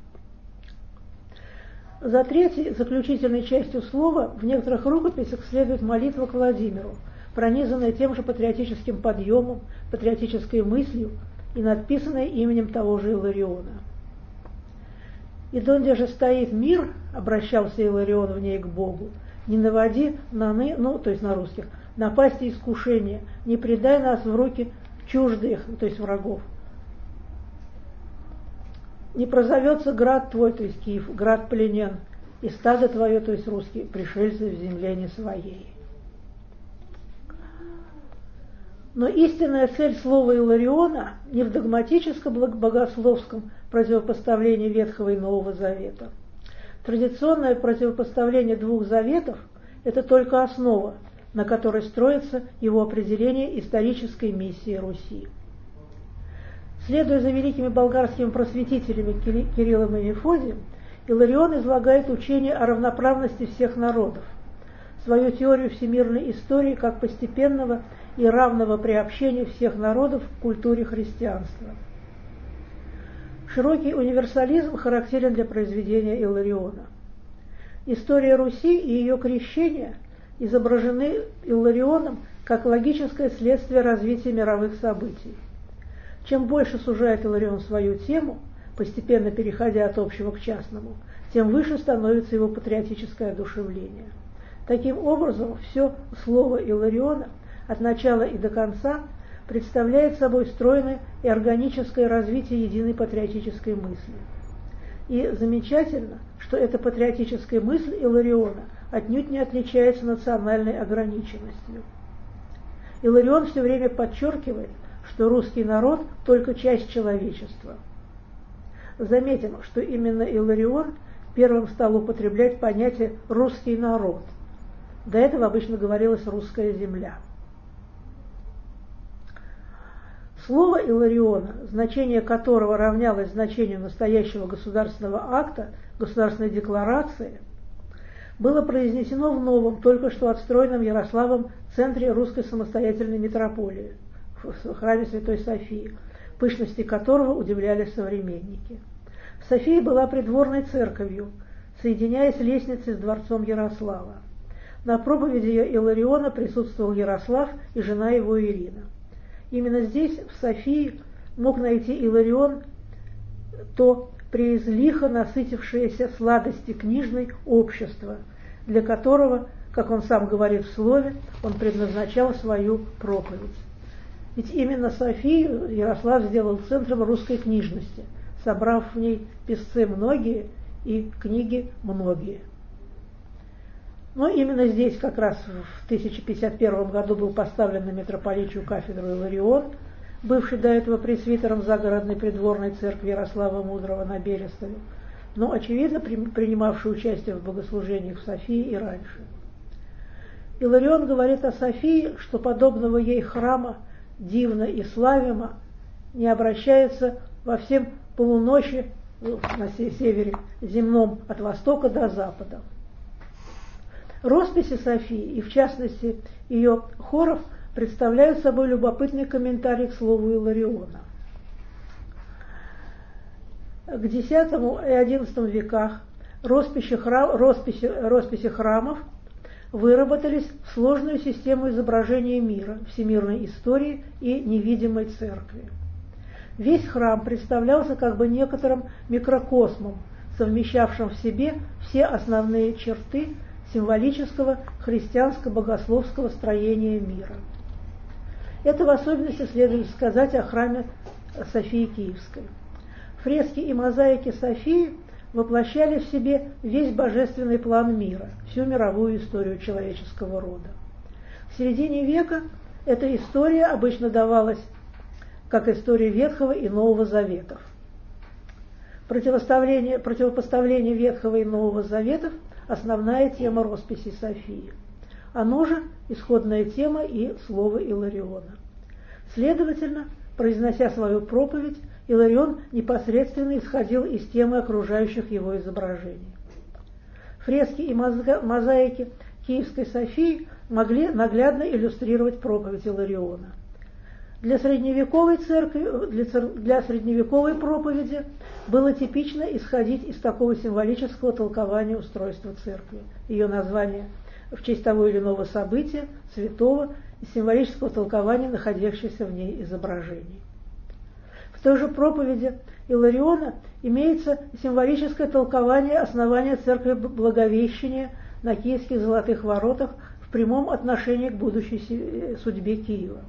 [SPEAKER 1] За третьей, заключительной частью слова, в некоторых рукописях следует молитва к Владимиру, пронизанная тем же патриотическим подъемом, патриотической мыслью и надписанная именем того же Илариона. «И донде же стоит мир, — обращался Иларион в ней к Богу, — не наводи то есть на русских, напасти искушения, не предай нас в руки чуждых, то есть врагов. Не прозовется град твой, то есть Киев, град пленен, и стадо твое, то есть русские, пришельцы в земле не своей». Но истинная цель слова Илариона не в догматическом богословском противопоставлении Ветхого и Нового Завета. Традиционное противопоставление двух заветов – это только основа, на которой строится его определение исторической миссии Руси. Следуя за великими болгарскими просветителями Кириллом и Мефодием, Иларион излагает учение о равноправности всех народов, свою теорию всемирной истории как постепенного и равного приобщения всех народов к культуре христианства. Широкий универсализм характерен для произведения Илариона. История Руси и ее крещение изображены Иларионом как логическое следствие развития мировых событий. Чем больше сужает Иларион свою тему, постепенно переходя от общего к частному, тем выше становится его патриотическое одушевление. Таким образом, все слово Илариона от начала и до конца представляет собой стройное и органическое развитие единой патриотической мысли. И замечательно, что эта патриотическая мысль Илариона отнюдь не отличается национальной ограниченностью. Иларион все время подчеркивает, что русский народ – только часть человечества. Заметим, что именно Иларион первым стал употреблять понятие «русский народ». До этого обычно говорилось «русская земля». Слово Илариона, значение которого равнялось значению настоящего государственного акта, государственной декларации, было произнесено в новом, только что отстроенном Ярославом центре русской самостоятельной митрополии, в храме Святой Софии, пышности которого удивлялись современники. София была придворной церковью, соединяясь лестницей с дворцом Ярослава. На проповеди Илариона присутствовал Ярослав и жена его Ирина. Именно здесь, в Софии, мог найти Иларион то преизлихо насытившееся сладости книжной общество, для которого, как он сам говорит в слове, он предназначал свою проповедь. Ведь именно Софию Ярослав сделал центром русской книжности, собрав в ней писцы многие и книги многие. Но именно здесь как раз в 1051 году был поставлен на митрополичью кафедру Иларион, бывший до этого пресвитером загородной придворной церкви Ярослава Мудрого на Берестове, но, очевидно, принимавший участие в богослужениях в Софии и раньше. Иларион говорит о Софии, что подобного ей храма, дивно и славимо, не обращается во всем полуночи на севере земном от востока до запада. Росписи Софии, и в частности ее хоров, представляют собой любопытный комментарий к слову Илариона. К X и XI веках росписи храмов выработались в сложную систему изображения мира, всемирной истории и невидимой церкви. Весь храм представлялся как бы некоторым микрокосмом, совмещавшим в себе все основные черты символического христианско-богословского строения мира. Это в особенности следует сказать о храме Софии Киевской. Фрески и мозаики Софии воплощали в себе весь божественный план мира, всю мировую историю человеческого рода. В середине века эта история обычно давалась как история Ветхого и Нового Заветов. Противопоставление Ветхого и Нового Заветов – основная тема росписи Софии. Оно же исходная тема и слова Илариона. Следовательно, произнося свою проповедь, Иларион непосредственно исходил из темы окружающих его изображений. Фрески и мозаики Киевской Софии могли наглядно иллюстрировать проповедь Илариона. Для средневековой проповеди было типично исходить из такого символического толкования устройства церкви, ее названия в честь того или иного события, святого, и символического толкования находящихся в ней изображений. В той же проповеди Илариона имеется символическое толкование основания церкви Благовещения на Киевских Золотых Воротах в прямом отношении к будущей судьбе Киева.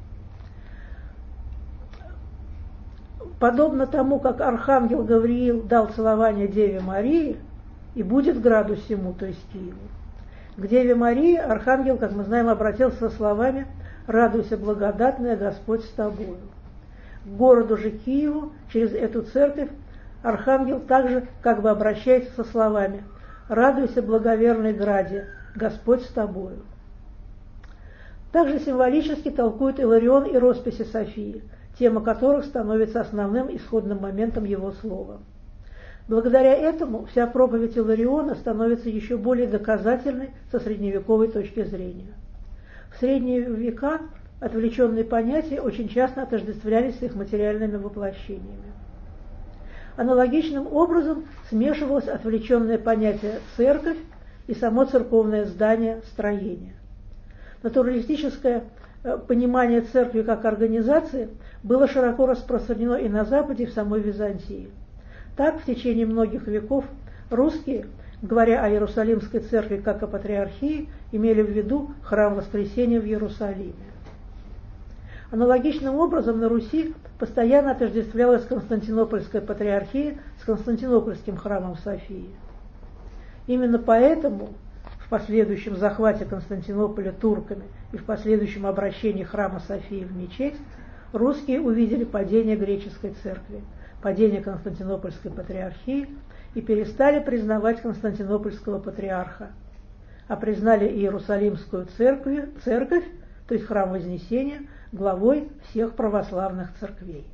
[SPEAKER 1] Подобно тому, как архангел Гавриил дал целование Деве Марии, и будет граду сему, то есть Киеву. К Деве Марии архангел, как мы знаем, обратился со словами «Радуйся, благодатная, Господь с тобою». К городу же Киеву через эту церковь архангел также как бы обращается со словами «Радуйся, благоверный граде, Господь с тобою». Также символически толкует Иларион и росписи Софии, тема которых становится основным исходным моментом его слова. Благодаря этому вся проповедь Илариона становится еще более доказательной со средневековой точки зрения. В средние века отвлеченные понятия очень часто отождествлялись с их материальными воплощениями. Аналогичным образом смешивалось отвлеченное понятие «церковь» и само церковное здание, строение. Натуралистическое понимание церкви как организации было широко распространено и на Западе, и в самой Византии. Так, в течение многих веков русские, говоря о Иерусалимской церкви как о патриархии, имели в виду храм Воскресения в Иерусалиме. Аналогичным образом на Руси постоянно отождествлялась Константинопольская патриархия с Константинопольским храмом Софии. Именно поэтому в последующем захвате Константинополя турками и в последующем обращении храма Софии в мечеть русские увидели падение греческой церкви, падение Константинопольской патриархии и перестали признавать Константинопольского патриарха, а признали Иерусалимскую церковь, то есть храм Вознесения, главой всех православных церквей.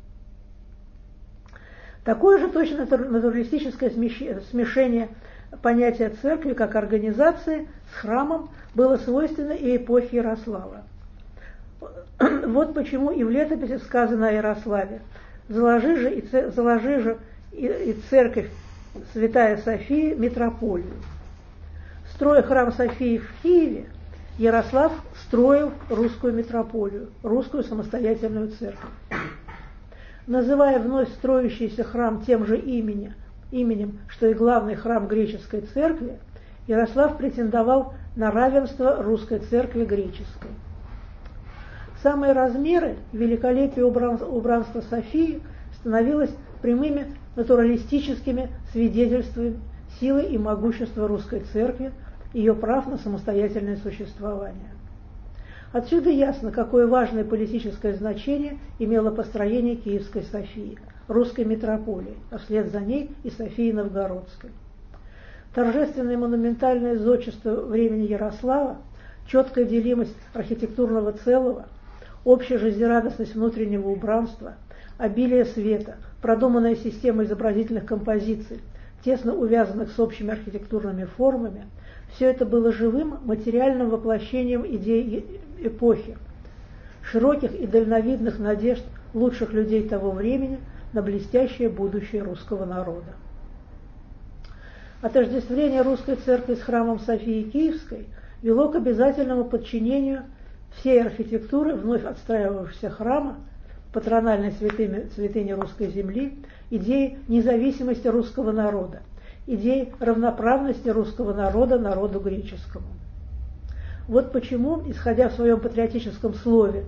[SPEAKER 1] Такое же точно натуралистическое смешение понятия церкви как организации с храмом было свойственно и эпохе Ярослава. Вот почему и в летописи сказано о Ярославе: «Заложи же и церковь Святая София митрополию». Строя храм Софии в Киеве, Ярослав строил русскую митрополию, русскую самостоятельную церковь. Называя вновь строящийся храм тем же именем, что и главный храм греческой церкви, Ярослав претендовал на равенство русской церкви греческой. Самые размеры и великолепие убранства Софии становилось прямыми натуралистическими свидетельствами силы и могущества русской церкви, ее прав на самостоятельное существование. Отсюда ясно, какое важное политическое значение имело построение Киевской Софии, русской митрополии, а вслед за ней и Софии Новгородской. Торжественное монументальное зодчество времени Ярослава, четкая делимость архитектурного целого, общая жизнерадостность внутреннего убранства, обилие света, продуманная система изобразительных композиций, тесно увязанных с общими архитектурными формами, все это было живым материальным воплощением идей эпохи, широких и дальновидных надежд лучших людей того времени на блестящее будущее русского народа. Отождествление русской церкви с храмом Софии Киевской вело к обязательному подчинению всей архитектуры вновь отстраивавшегося храма, патрональной святыни русской земли, идеи независимости русского народа, идеи равноправности русского народа народу греческому. Вот почему, исходя в своем патриотическом слове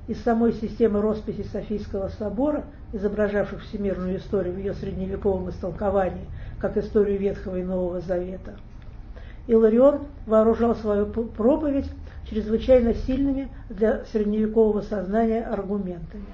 [SPEAKER 1] из самой системы росписи Софийского собора, изображавших всемирную историю в ее средневековом истолковании, как историю Ветхого и Нового Завета, Иларион вооружал свою проповедь чрезвычайно сильными для средневекового сознания аргументами.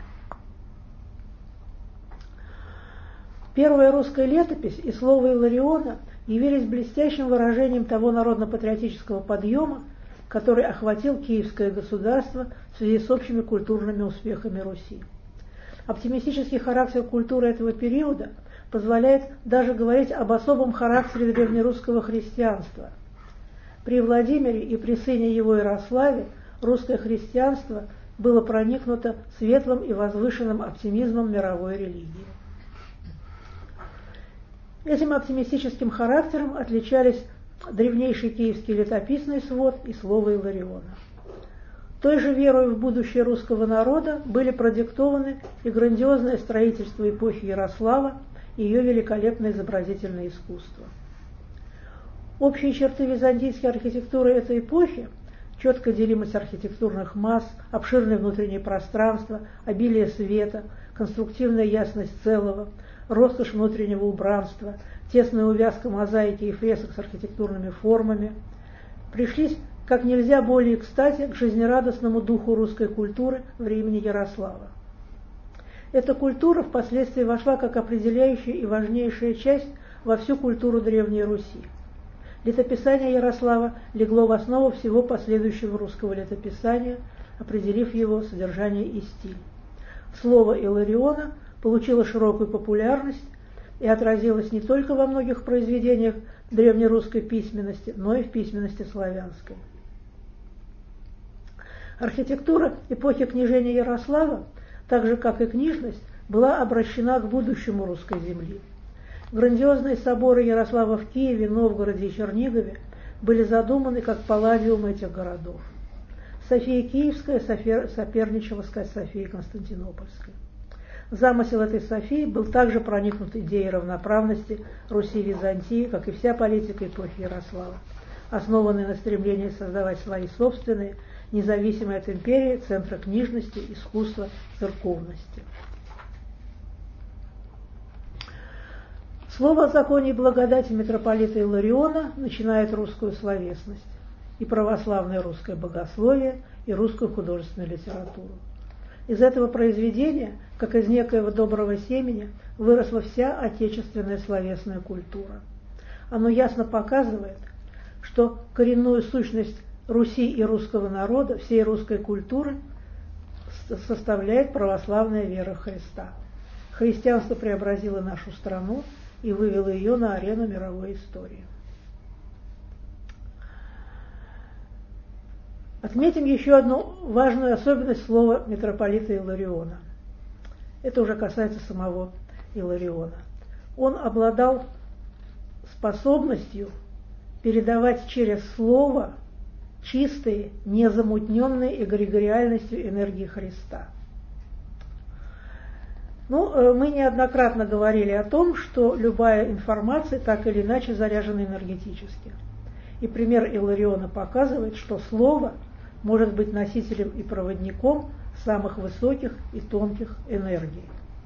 [SPEAKER 1] Первая русская летопись и слово Илариона явились блестящим выражением того народно-патриотического подъема, который охватил Киевское государство в связи с общими культурными успехами Руси. Оптимистический характер культуры этого периода позволяет даже говорить об особом характере древнерусского христианства. При Владимире и при сыне его Ярославе русское христианство было проникнуто светлым и возвышенным оптимизмом мировой религии. Этим оптимистическим характером отличались древнейший киевский летописный свод и слово Илариона. Той же верой в будущее русского народа были продиктованы и грандиозное строительство эпохи Ярослава и ее великолепное изобразительное искусство. Общие черты византийской архитектуры этой эпохи – четкая делимость архитектурных масс, обширное внутреннее пространство, обилие света, конструктивная ясность целого, роскошь внутреннего убранства, тесная увязка мозаики и фресок с архитектурными формами – пришлись как нельзя более кстати к жизнерадостному духу русской культуры времени Ярослава. Эта культура впоследствии вошла как определяющая и важнейшая часть во всю культуру Древней Руси. Летописание Ярослава легло в основу всего последующего русского летописания, определив его содержание и стиль. Слово Илариона получило широкую популярность и отразилось не только во многих произведениях древнерусской письменности, но и в письменности славянской. Архитектура эпохи княжения Ярослава, так же как и книжность, была обращена к будущему русской земли. Грандиозные соборы Ярослава в Киеве, Новгороде и Чернигове были задуманы как палладиум этих городов. София Киевская соперничала с Софией Константинопольской. Замысел этой Софии был также проникнут идеей равноправности Руси и Византии, как и вся политика эпохи Ярослава, основанная на стремлении создавать свои собственные, независимые от империи, центры книжности, искусства, церковности. Слово о законе и благодати митрополита Илариона начинает русскую словесность, и православное русское богословие, и русскую художественную литературу. Из этого произведения, как из некоего доброго семени, выросла вся отечественная словесная культура. Оно ясно показывает, что коренную сущность Руси и русского народа, всей русской культуры, составляет православная вера в Христа. Христианство преобразило нашу страну и вывело ее на арену мировой истории. Отметим еще одну важную особенность слова митрополита Илариона. Это уже касается самого Илариона. Он обладал способностью передавать через слово чистые, незамутненные эгрегориальностью энергии Христа. Мы неоднократно говорили о том, что любая информация так или иначе заряжена энергетически. И пример Илариона показывает, что слово может быть носителем и проводником самых высоких и тонких энергий.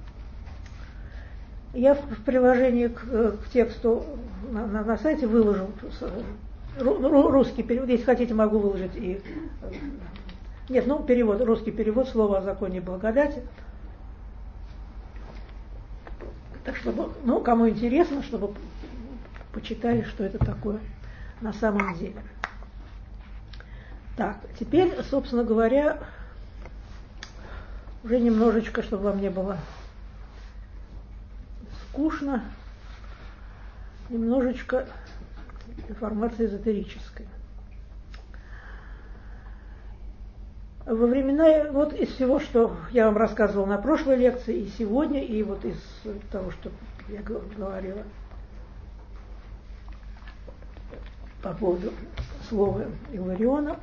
[SPEAKER 1] Я в приложении к тексту на сайте выложил русский перевод. Если хотите, могу выложить и... Нет, перевод, русский перевод слова о законе и благодати. Так чтобы, кому интересно, чтобы почитали, что это такое на самом деле. Так, теперь, собственно говоря, уже немножечко, чтобы вам не было скучно, немножечко информации эзотерической. Во времена, из всего, что я вам рассказывала на прошлой лекции, и сегодня, и из того, что я говорила по поводу слова Илариона,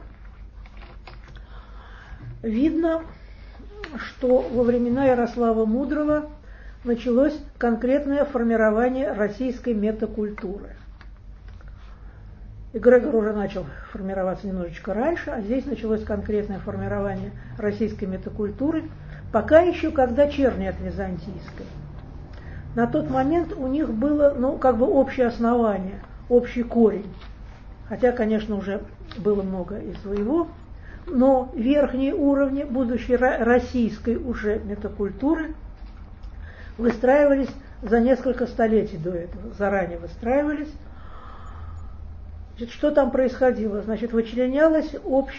[SPEAKER 1] видно, что во времена Ярослава Мудрого началось конкретное формирование российской метакультуры. эгрегор уже начал формироваться немножечко раньше, а здесь началось конкретное формирование российской метакультуры, пока еще как дочерней от византийской. На тот момент у них было, общее основание, общий корень. Хотя, конечно, уже было много и своего, но верхние уровни будущей российской уже метакультуры выстраивались за несколько столетий до этого, заранее выстраивались. Значит, что там происходило? Значит, вычленялось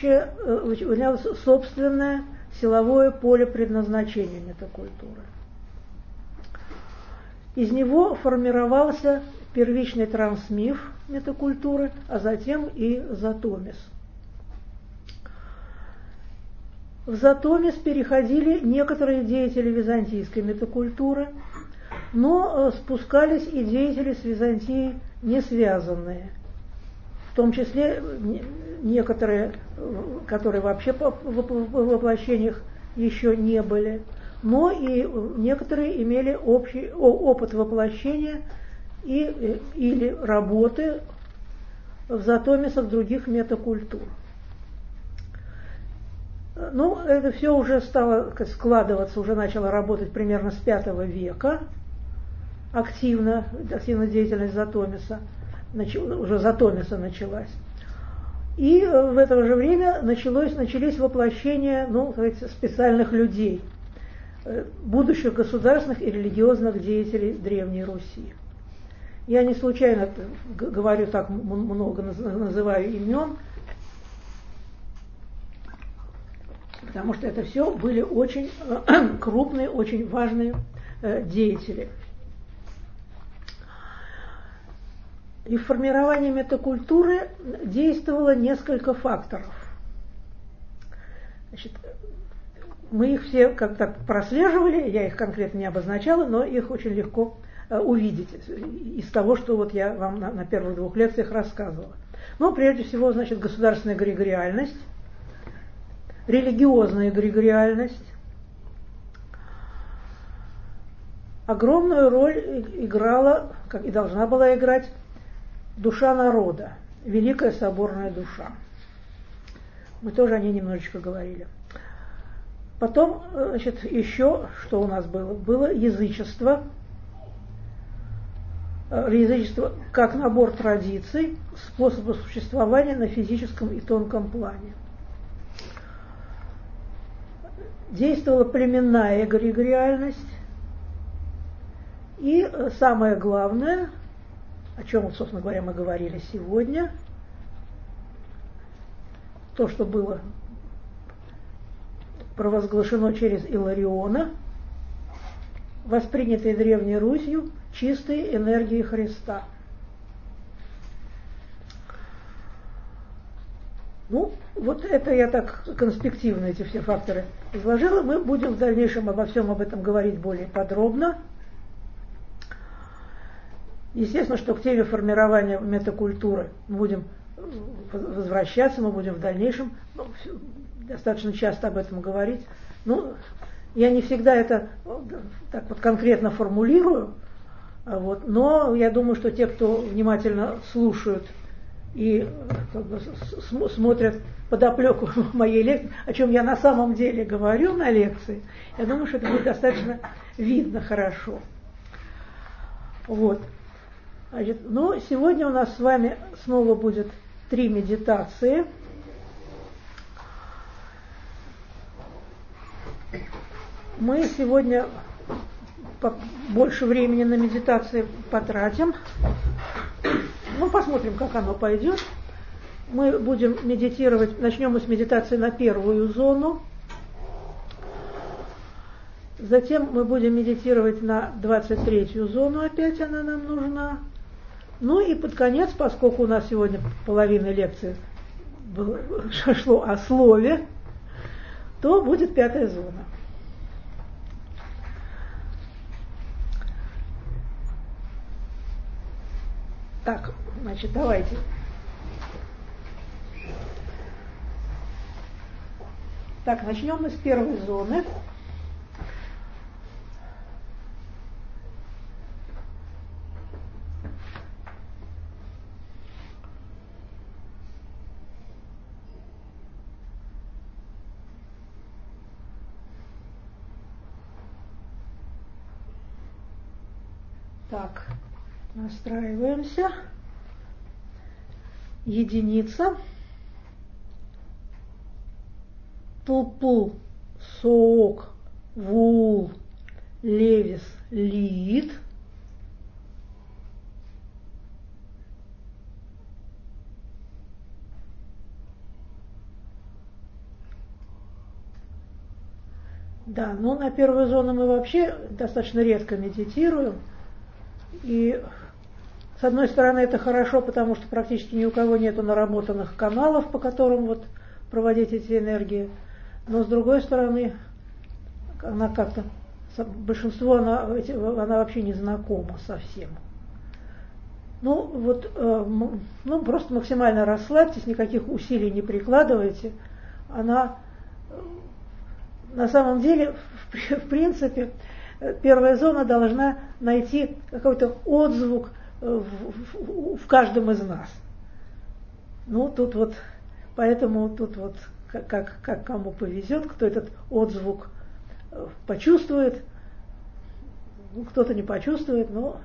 [SPEAKER 1] собственное силовое поле предназначения метакультуры. Из него формировался первичный трансмиф метакультуры, а затем и затомис. В затомис переходили некоторые деятели византийской метакультуры, но спускались и деятели с Византией не связанные, в том числе некоторые, которые вообще в воплощениях еще не были, но и некоторые имели общий опыт воплощения или работы в затомисах других метакультур. Это все уже стало складываться, уже начало работать примерно с V века, активная деятельность затомиса, уже затомиса началась. И в это же время начались воплощения специальных людей, будущих государственных и религиозных деятелей Древней Руси. Я не случайно говорю так много, называю имен, потому что это все были очень крупные, очень важные деятели. И в формировании метакультуры действовало несколько факторов. Значит, мы их все как-то прослеживали, я их конкретно не обозначала, но их очень легко увидеть из того, что я вам на первых 2 лекциях рассказывала. Прежде всего, государственная эгрегориальность, религиозная эгрегориальность. Огромную роль играла, как и должна была играть, душа народа, великая соборная душа. Мы тоже о ней немножечко говорили. Потом, еще что у нас было? Было язычество. Язычество как набор традиций, способов существования на физическом и тонком плане. Действовала племенная эгрегориальность. И самое главное, о чем, собственно говоря, мы говорили сегодня, то, что было провозглашено через Илариона, воспринятые Древней Русью чистые энергии Христа. Это я так конспективно эти все факторы изложила. Мы будем в дальнейшем обо всем об этом говорить более подробно. Естественно, что к теме формирования метакультуры мы будем возвращаться, мы будем в дальнейшем достаточно часто об этом говорить. Я не всегда это так конкретно формулирую, но я думаю, что те, кто внимательно слушают и смотрят подоплеку моей лекции, о чем я на самом деле говорю на лекции, я думаю, что это будет достаточно видно хорошо. Сегодня у нас с вами снова будет 3 медитации. Мы сегодня больше времени на медитации потратим. Посмотрим, как оно пойдет. Мы будем медитировать, начнем мы с медитации на 1-ю зону. Затем мы будем медитировать на 23-ю зону, опять она нам нужна. И под конец, поскольку у нас сегодня половина лекции шло о слове, то будет 5-я зона. Так, давайте. Так, начнем мы с 1-й зоны. Так, настраиваемся. Единица. Тулпул, соок, вул, левис, лид. Да, но на первую зону мы вообще достаточно редко медитируем. И с одной стороны это хорошо, потому что практически ни у кого нету наработанных каналов, по которым вот проводить эти энергии. Но с другой стороны, она как-то, большинство она вообще не знакома совсем. Ну вот, просто максимально расслабьтесь, никаких усилий не прикладывайте. Она, на самом деле, в принципе, первая зона должна найти какой-то отзвук в каждом из нас. Ну, тут вот, поэтому тут вот, как кому повезет, кто этот отзвук почувствует, ну, кто-то не почувствует, но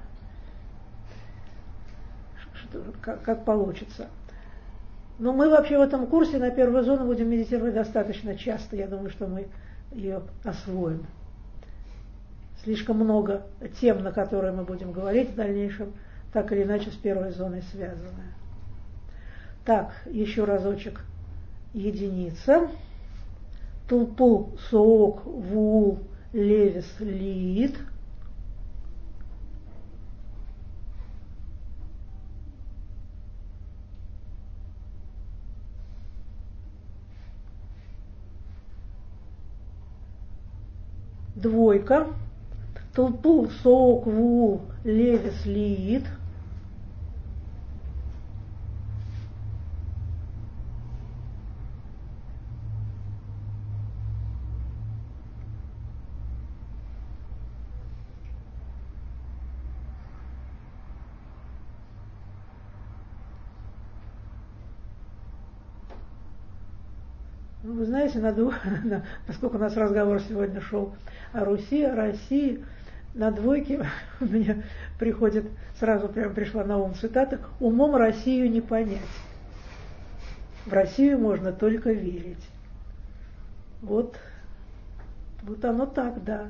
[SPEAKER 1] как получится. Но мы вообще в этом курсе на первую зону будем медитировать достаточно часто. Я думаю, что мы ее освоим. Слишком много тем, на которые мы будем говорить в дальнейшем, так или иначе с первой зоной связаны. Так, еще разочек. Единица. Тулпу, соок, вул, левис, лид. Двойка. Тулпу, соок, вул, левис, лид. Вы знаете, поскольку у нас разговор сегодня шел о Руси, о России, на двойке у меня приходит, сразу прям пришла на ум цитата: «Умом Россию не понять. В Россию можно только верить». Вот оно так, да.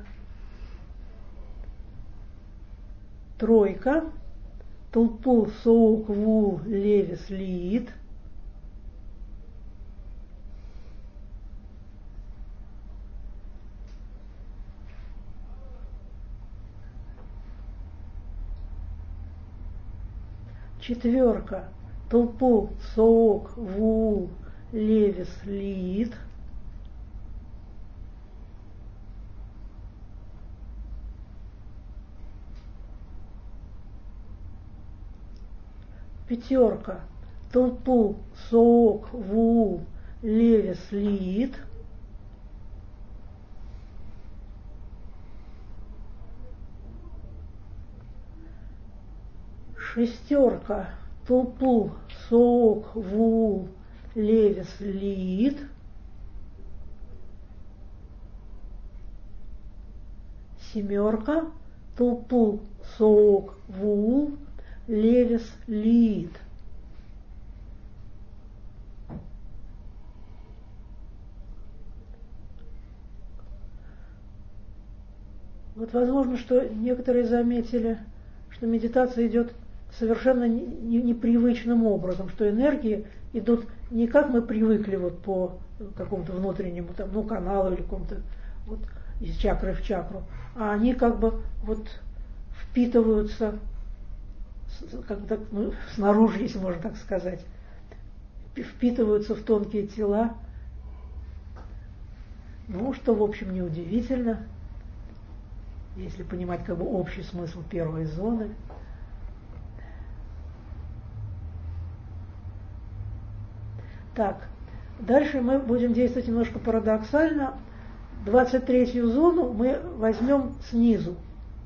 [SPEAKER 1] Тройка. Тулпул, соук, вул, левис, лид. Четверка. Тулпу, соок, вул, левис, лид. Пятерка. Тулпу, соок, вул, левис, лид. Шестерка. Тулпу, соок, вул, левис, лид. Семерка. Тулпу, соок, вул, левис, лид. Вот возможно, что некоторые заметили, что медитация идет совершенно непривычным образом, что энергии идут не как мы привыкли вот по какому-то внутреннему каналу или какому-то вот из чакры в чакру, а они как бы вот впитываются как-то, снаружи, если можно так сказать, впитываются в тонкие тела, что в общем неудивительно, если понимать как бы общий смысл первой зоны. Так, дальше мы будем действовать немножко парадоксально. 23-ю зону мы возьмем снизу.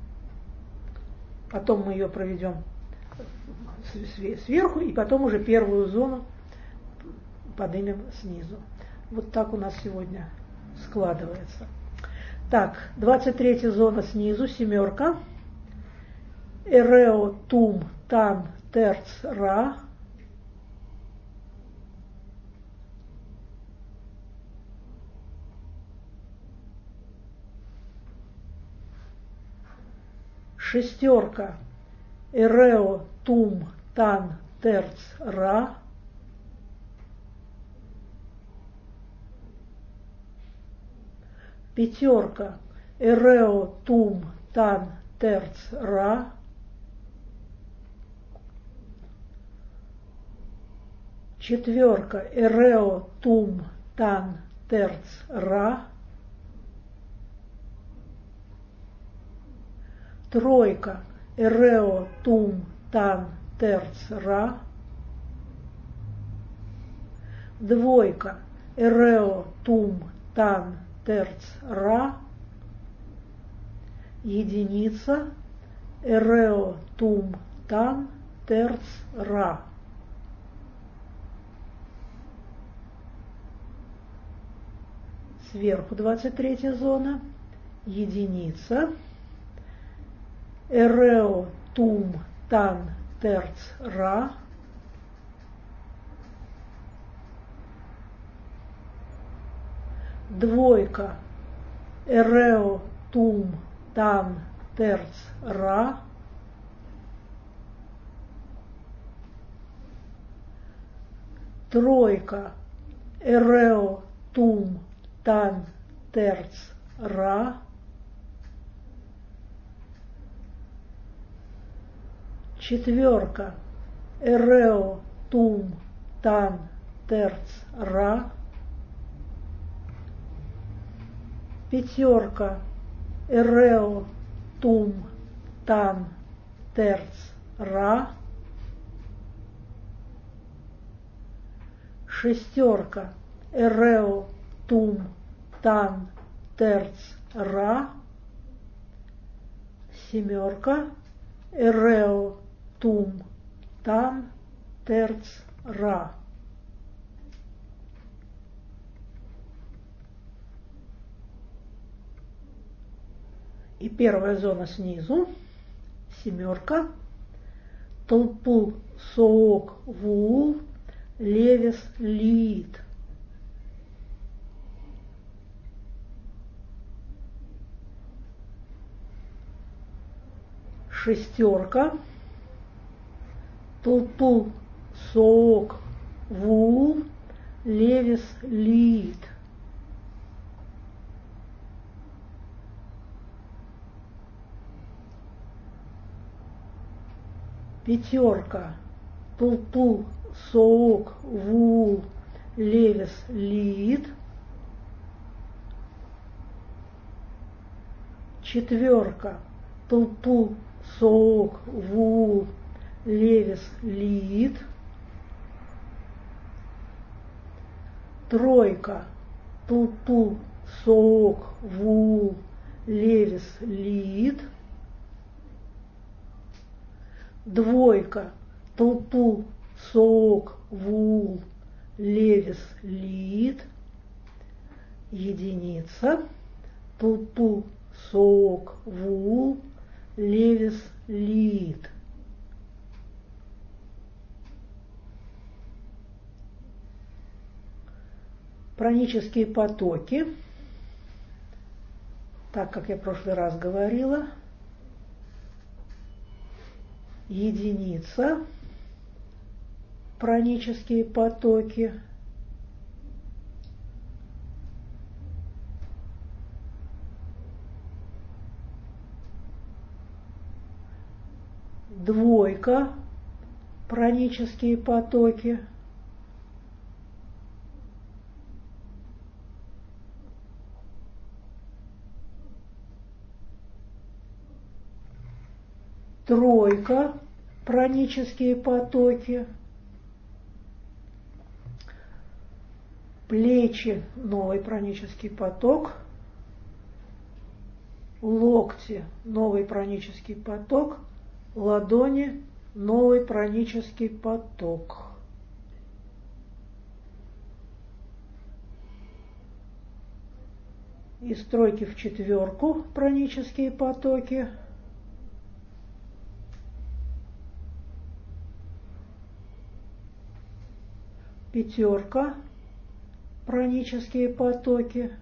[SPEAKER 1] Потом мы ее проведем сверху, и потом уже первую зону поднимем снизу. Вот так у нас сегодня складывается. Так, 23-я зона снизу, семерка. эрео, тум, тан, терц, ра. Шестерка, эрео, тум, тан, терц, ра. Пятерка, эрео, тум, тан, терц, ра. Четверка, эрео, тум, тан, терц, ра. Тройка, эрео, тум, тан, терц, ра. Двойка, эрео, тум, тан, терц, ра. Единица, эрео, тум, тан, терц, ра. Сверху 23 зона, единица, эрео, тум, тан, терц, ра. Двойка, эрео, тум, тан, терц, ра. Тройка, эрео, тум, тан, терц, ра. Четверка, эрео, тум, тан, терц, ра. Пятерка, эрео, тум, тан, терц, ра. Шестерка, эрео, тум, тан, терц, ра. Семерка, эрео, тум, тан, терц, ра. И первая зона снизу, семерка, толпу, соок, вуул, левис, лиит. Шестерка, толпу, соок, вуул, левис, лиит. Пятерка, толпу, соок, вуул, левис, лиит. Четверка, толпу, соок, вуул, левис, лиит. Тройка, толпу, соок, вуул, левис, лиит. Двойка, толпу, соок, вуул, левис, лиит. Единица, толпу, соок, вуул, левис, лиит. Пранические потоки, так как я в прошлый раз говорила, единица, пранические потоки, двойка, пранические потоки, тройка, пранические потоки, плечи, новый пранический поток, локти, новый пранический поток, ладони, новый пранический поток. Из тройки в четверку пранические потоки. пятерка, пранические потоки,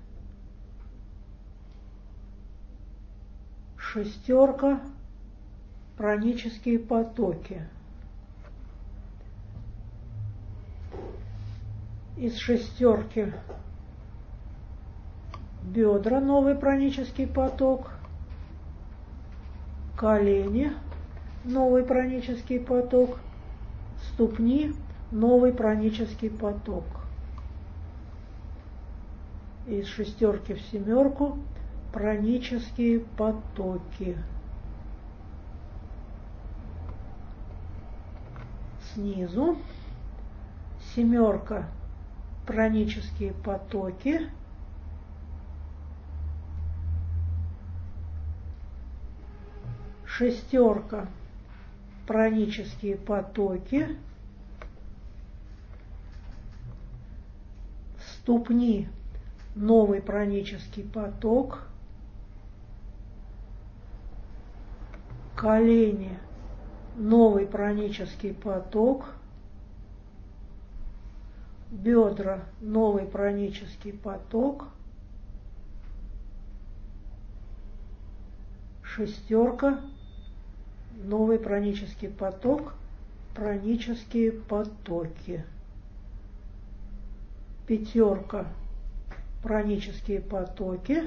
[SPEAKER 1] шестерка, пранические потоки. Из шестерки бедра, новый пранический поток, колени, новый пранический поток, ступни, новый пранический поток. Из шестерки в семерку пранические потоки. Снизу семерка, пранические потоки, шестерка, пранические потоки, ступни, новый пранический поток, колени, новый пранический поток, бедра, новый пранический поток, шестерка, новый пранический поток, пранические потоки, пятерка, пранические потоки,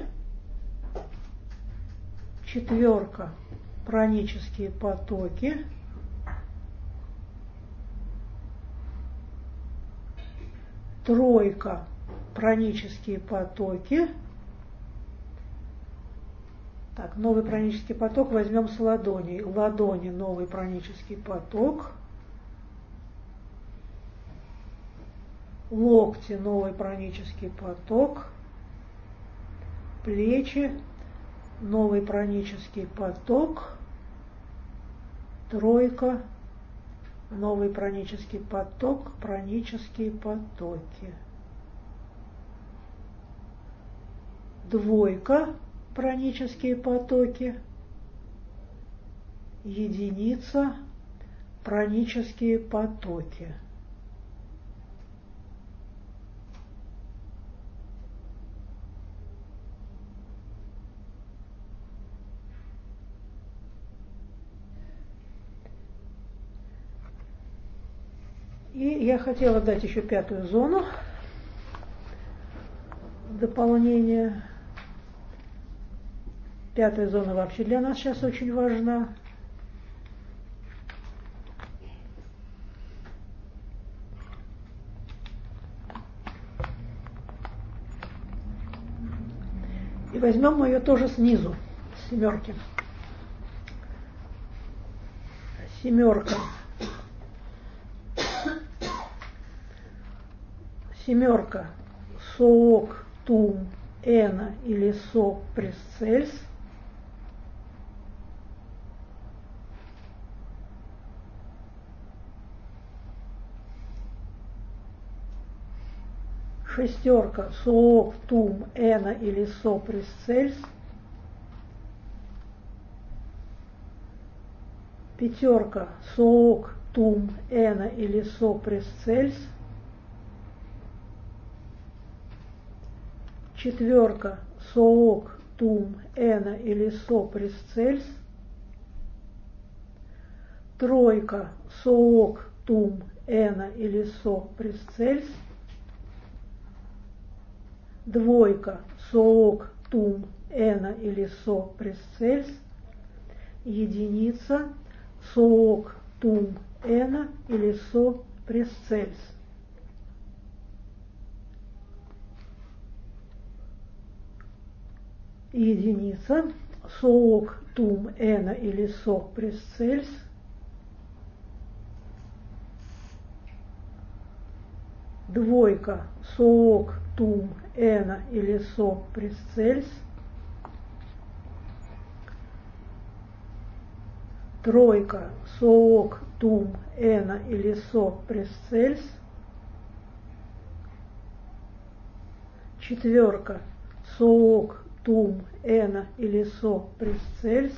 [SPEAKER 1] четверка, пранические потоки, тройка, пранические потоки. Так, новый пранический поток возьмем с ладоней. Ладони, новый пранический поток. Локти, новый пранический поток. Плечи, новый пранический поток. Тройка, новый пранический поток, пранические потоки. Двойка, пранические потоки. Единица, пранические потоки. И я хотела дать еще пятую зону дополнение. Пятая зона вообще для нас сейчас очень важна. И возьмем мы ее тоже снизу, с семерки. Семерка. Семерка. Соок, тум, эна или со пресцельс. Шестерка. Соок, тум, эна или со пресцельс. Пятерка. Соок, тум, эна или со пресцельс. Четверка. Соок, тум, эна или со пресцельс. Тройка. Соок, тум, эна или со пресцельс. Двойка. Соок, тум, эна или со пресцельс. Единица. Соок, тум, эна или со пресцельс. Единица. Соок, тум, эна или со пресцельс. Двойка. Соок, тум, эна или со пресцельс. Тройка. Соок, тум, эна или со пресцельс. Четверка. Соок, тум, эна или со пресцельс.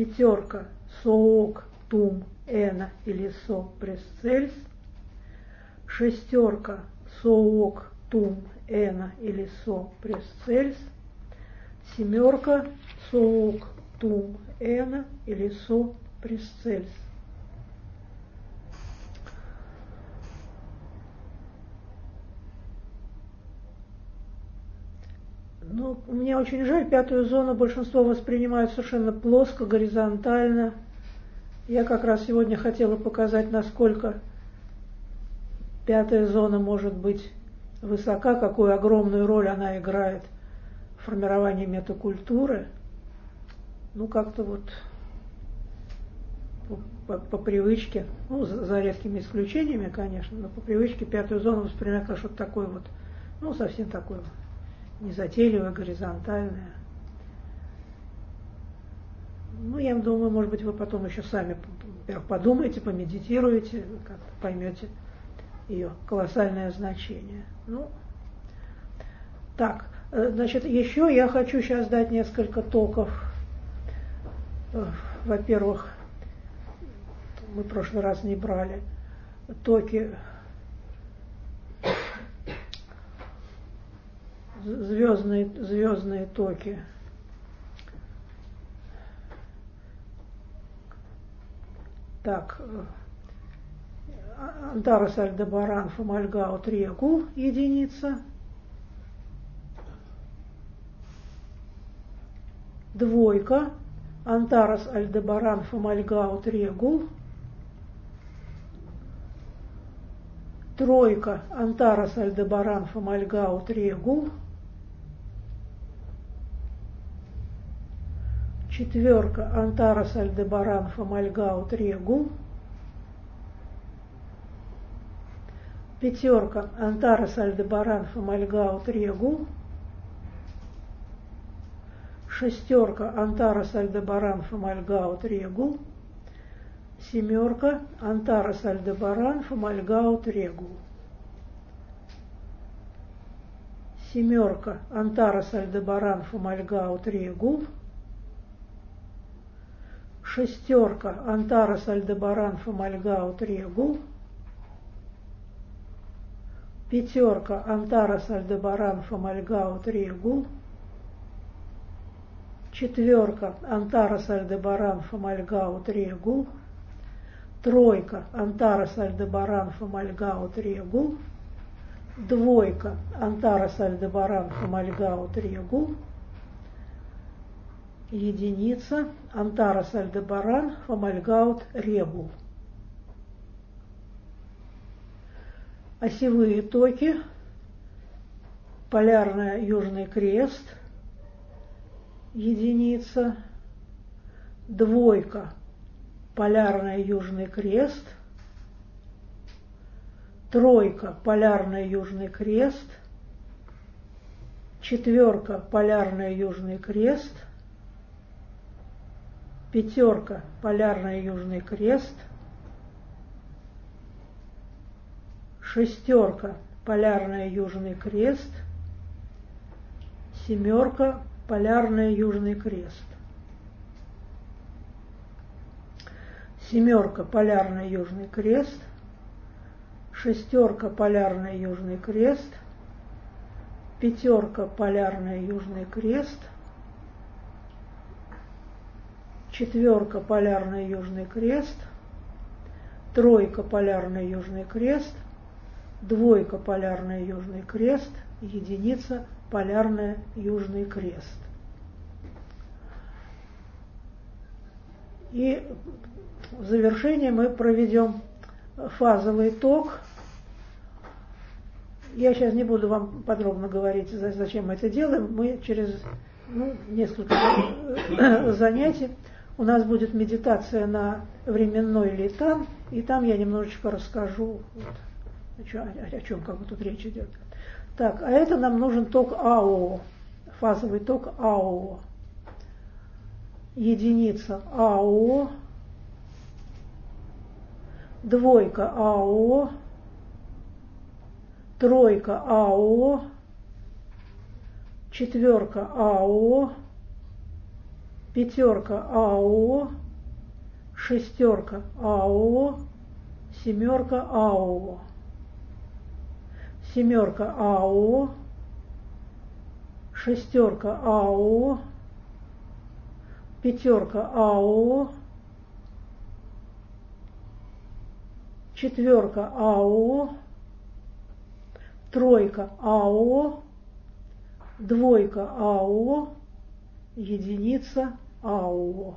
[SPEAKER 1] Пятерка. Соок, тум, эна или со пресцельс. шестерка соок тум эна или со пресцельс, семерка соок тум эна или со пресцельс. Ну, мне очень жаль, пятую зону большинство воспринимают совершенно плоско, горизонтально. Я как раз сегодня хотела показать, насколько пятая зона может быть высока, какую огромную роль она играет в формировании метакультуры. Ну, как-то вот по привычке, ну, за редкими исключениями, конечно, но по привычке пятую зону воспринимать как что-то такое вот, ну, совсем такое незатейливое, горизонтальное. Ну, я думаю, может быть, вы потом еще сами подумаете, помедитируете, как-то поймете ее колоссальное значение. Ну, так, значит, еще я хочу сейчас дать несколько токов. Во-первых, мы в прошлый раз не брали токи звездные токи. Так, Антарес Альдебаран Фомальгаут Регул единица. Двойка Антарес Альдебаран Фомальгаут Регул. Тройка Антарес Альдебаран Фомальгаут Регул. Четверка Антарес Альдебаран Фомальгаут Регул. Пятерка Антарес Альдебаран Фомальгаут Регул. Шестерка Антарес Альдебаран Фомальгаут Регул. Семерка Антарес Альдебаран Фомальгаут Регул. Семерка Антарес Альдебаран Фомальгаут Регул. Шестерка Антарес Альдебаран Фомальгаут Регул. Пятерка Антарес Альдебаран Фомальгаут Регул. Четверка Антарес Альдебаран Фомальгаут Регул. Тройка Антарес Альдебаран Фомальгаут Регул. Двойка Антарес Альдебаран Фомальгаут Регул. Единица Антарес Альдебаран Фомальгаут Регул. Осевые токи. Полярная Южный Крест. Единица. Двойка Полярная Южный Крест. Тройка Полярный Южный Крест. Четверка Полярный Южный Крест. Пятерка Полярный Южный Крест. Шестерка Полярный Южный Крест. Семерка Полярный Южный Крест. Семерка Полярный Южный Крест. Шестерка Полярный Южный Крест. Пятерка Полярный Южный Крест. Четверка Полярный Южный Крест. Тройка Полярный Южный Крест. Двойка Полярный Южный Крест. Единица Полярный Южный Крест. И в завершение мы проведем фазовый ток. Я сейчас не буду вам подробно говорить, зачем мы это делаем. Мы через несколько занятий у нас будет медитация на временной летан, и там я немножечко расскажу, о чем как бы тут речь идет. Так, а это нам нужен ток АО, фазовый ток АО. Единица АО, двойка АО, тройка АО, четверка АО, пятерка АО, шестерка АО, семерка АО. семерка АО, шестерка АО, пятерка АО, четверка АО, тройка АО, двойка АО, единица АО.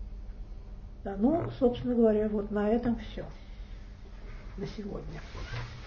[SPEAKER 1] Да, ну, собственно говоря, вот на этом все на сегодня.